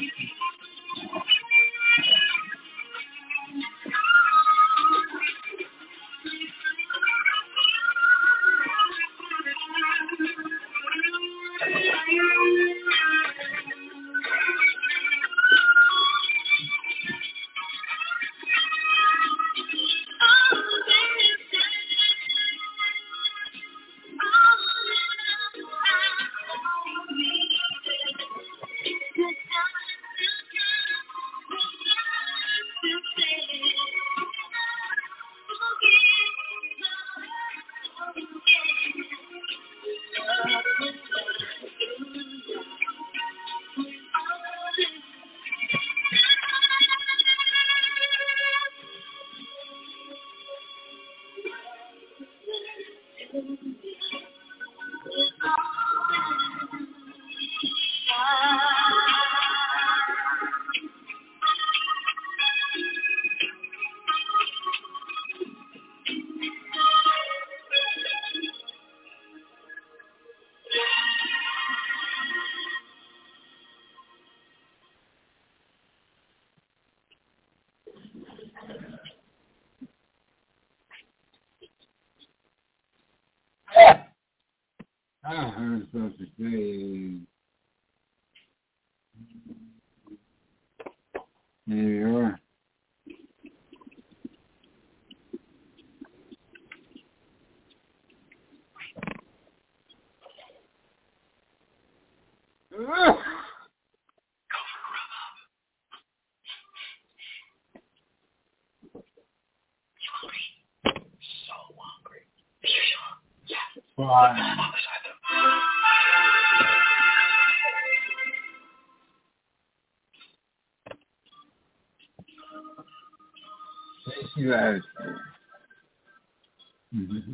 I heard something say. There you are. Ugh. Fine. Thank you, guys. Mm-hmm.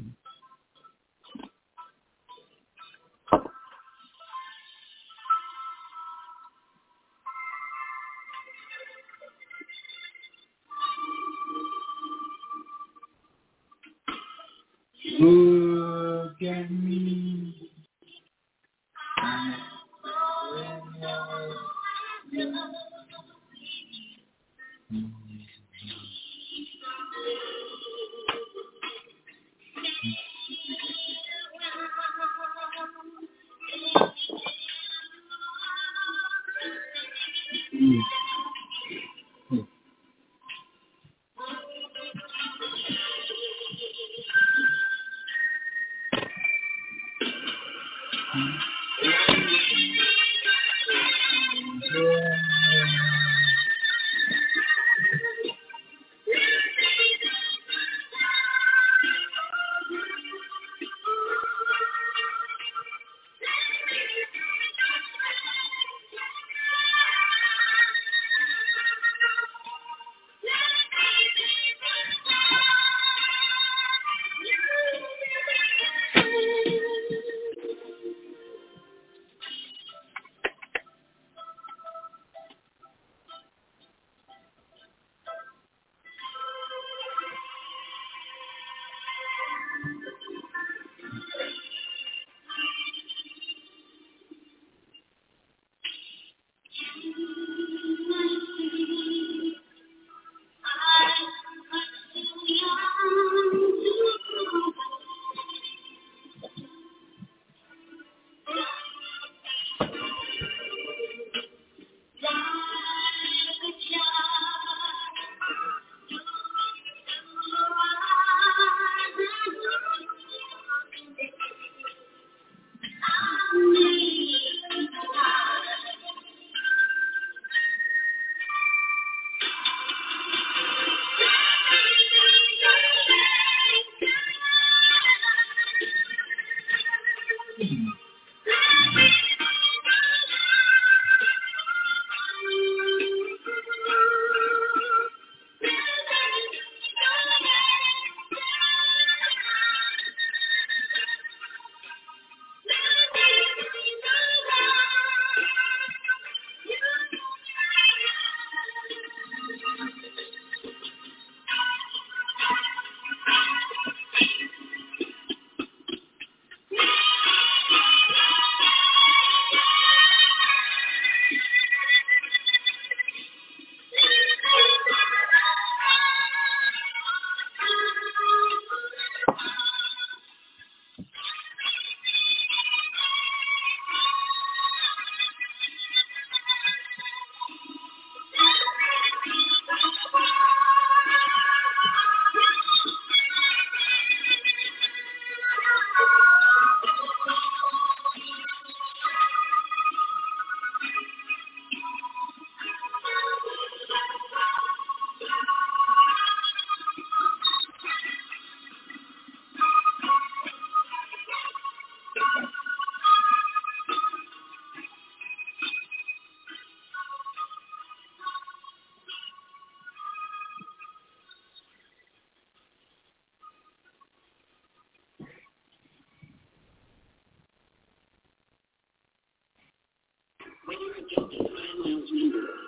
Look at me. Mm.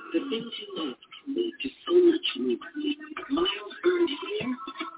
The things you love can lead to so much more. Miles earned here.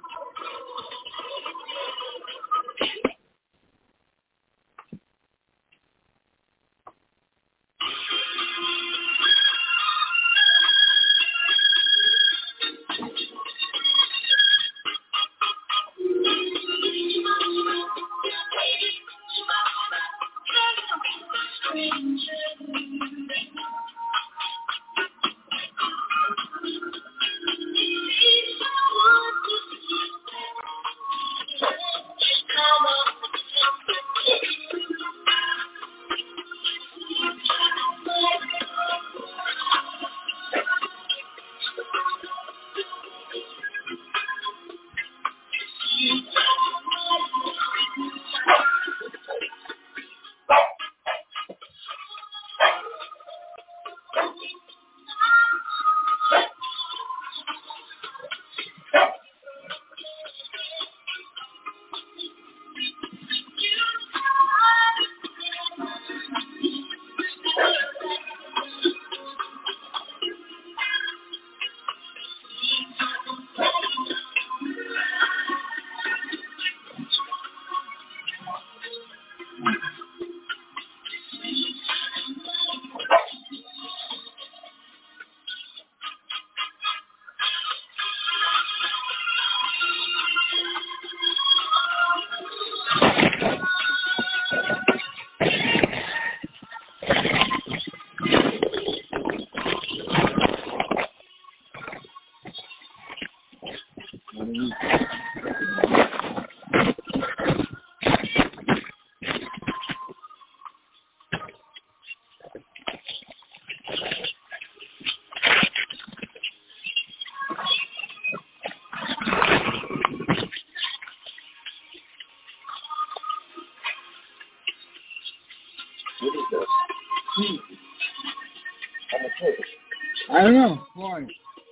I don't know. Why?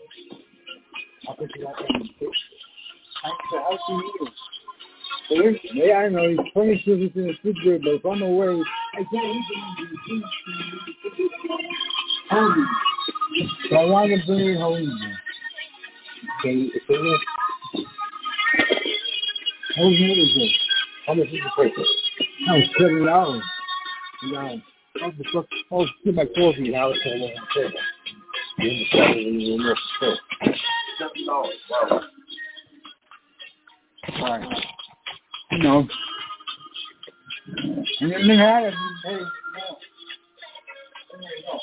I think you got something to how she eat it? Yeah, I know. He's twenty shivers in the refrigerator, but if I'm away, I can't eat it. Hungry. So I want to bring it home. Can you say this? How much is it? How much is the paper? Oh, seven dollars. No. What the fuck? Oh, get my coffee. Now it's on the table. You understand it in your next store. Seven dollars. Wow. All right. You know. And then they had it. Hey, no. There you go.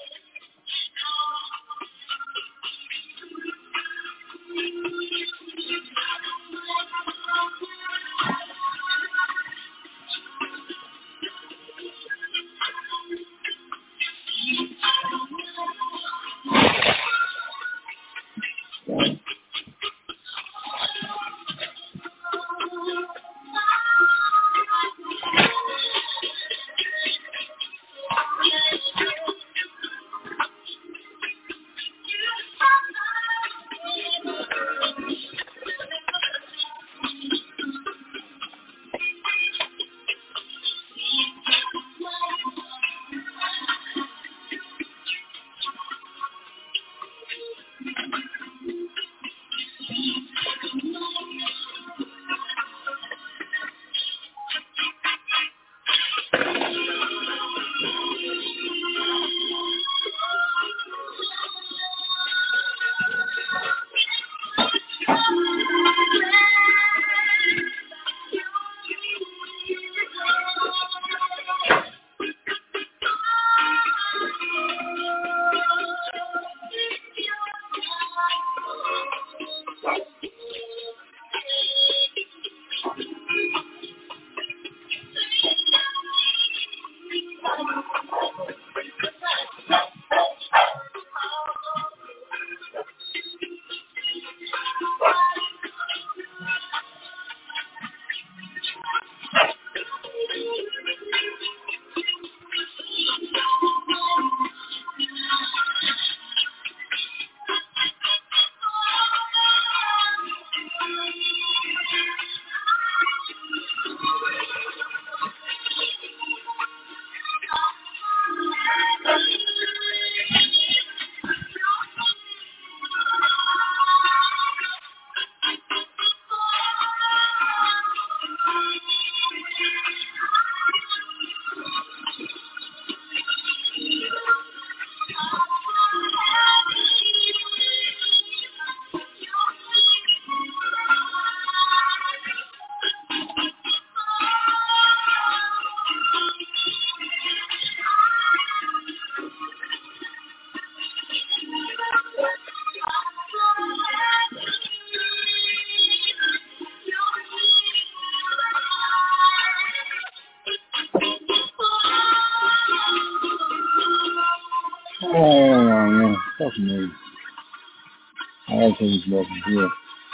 Oh, man. Fuck me. I like things about here.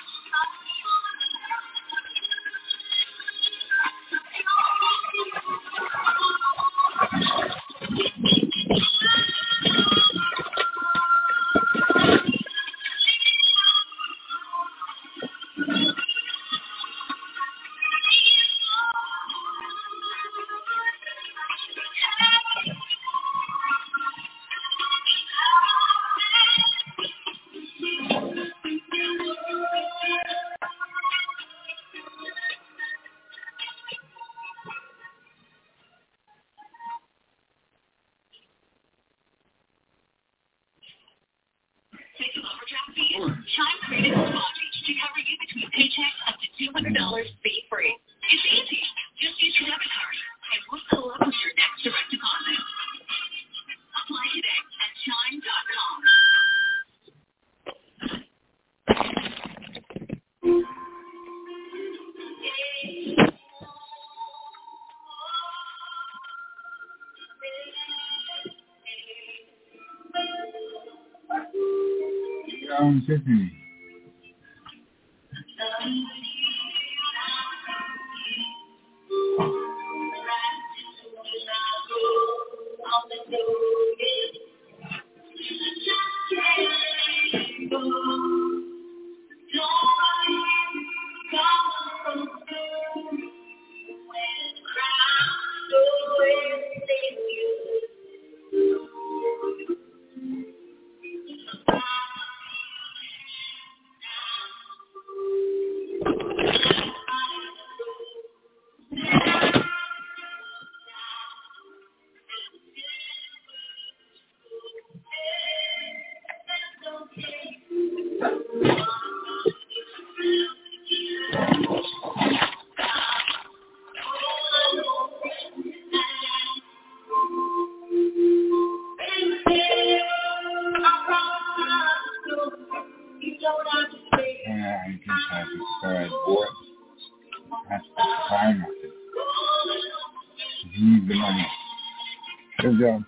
Chime created a package to cover you between paychecks up to two hundred dollars fee free. It's easy. Just use your debit card and we'll settle up with your next direct deposit. Apply today at chime dot com. Um, Tiffany. Good job.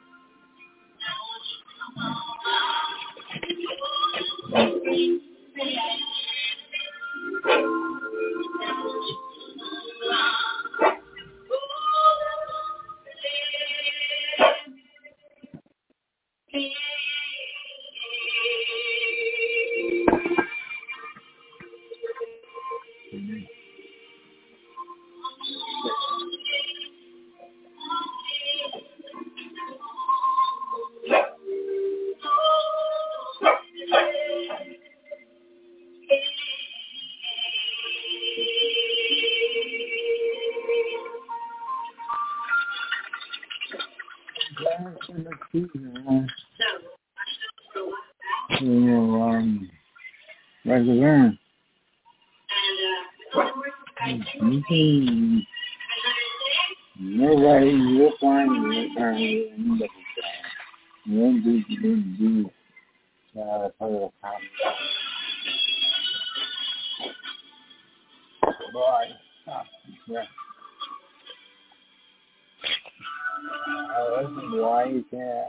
You know, um, like a learn. Mm-hmm. Nobody will find you. Nobody you won't do you didn't do uh, part of the problem. Boy, stop. Yeah. Oh, that's why you can't.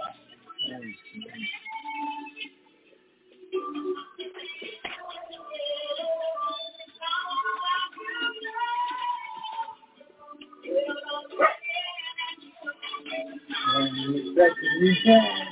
When you expect to reach out.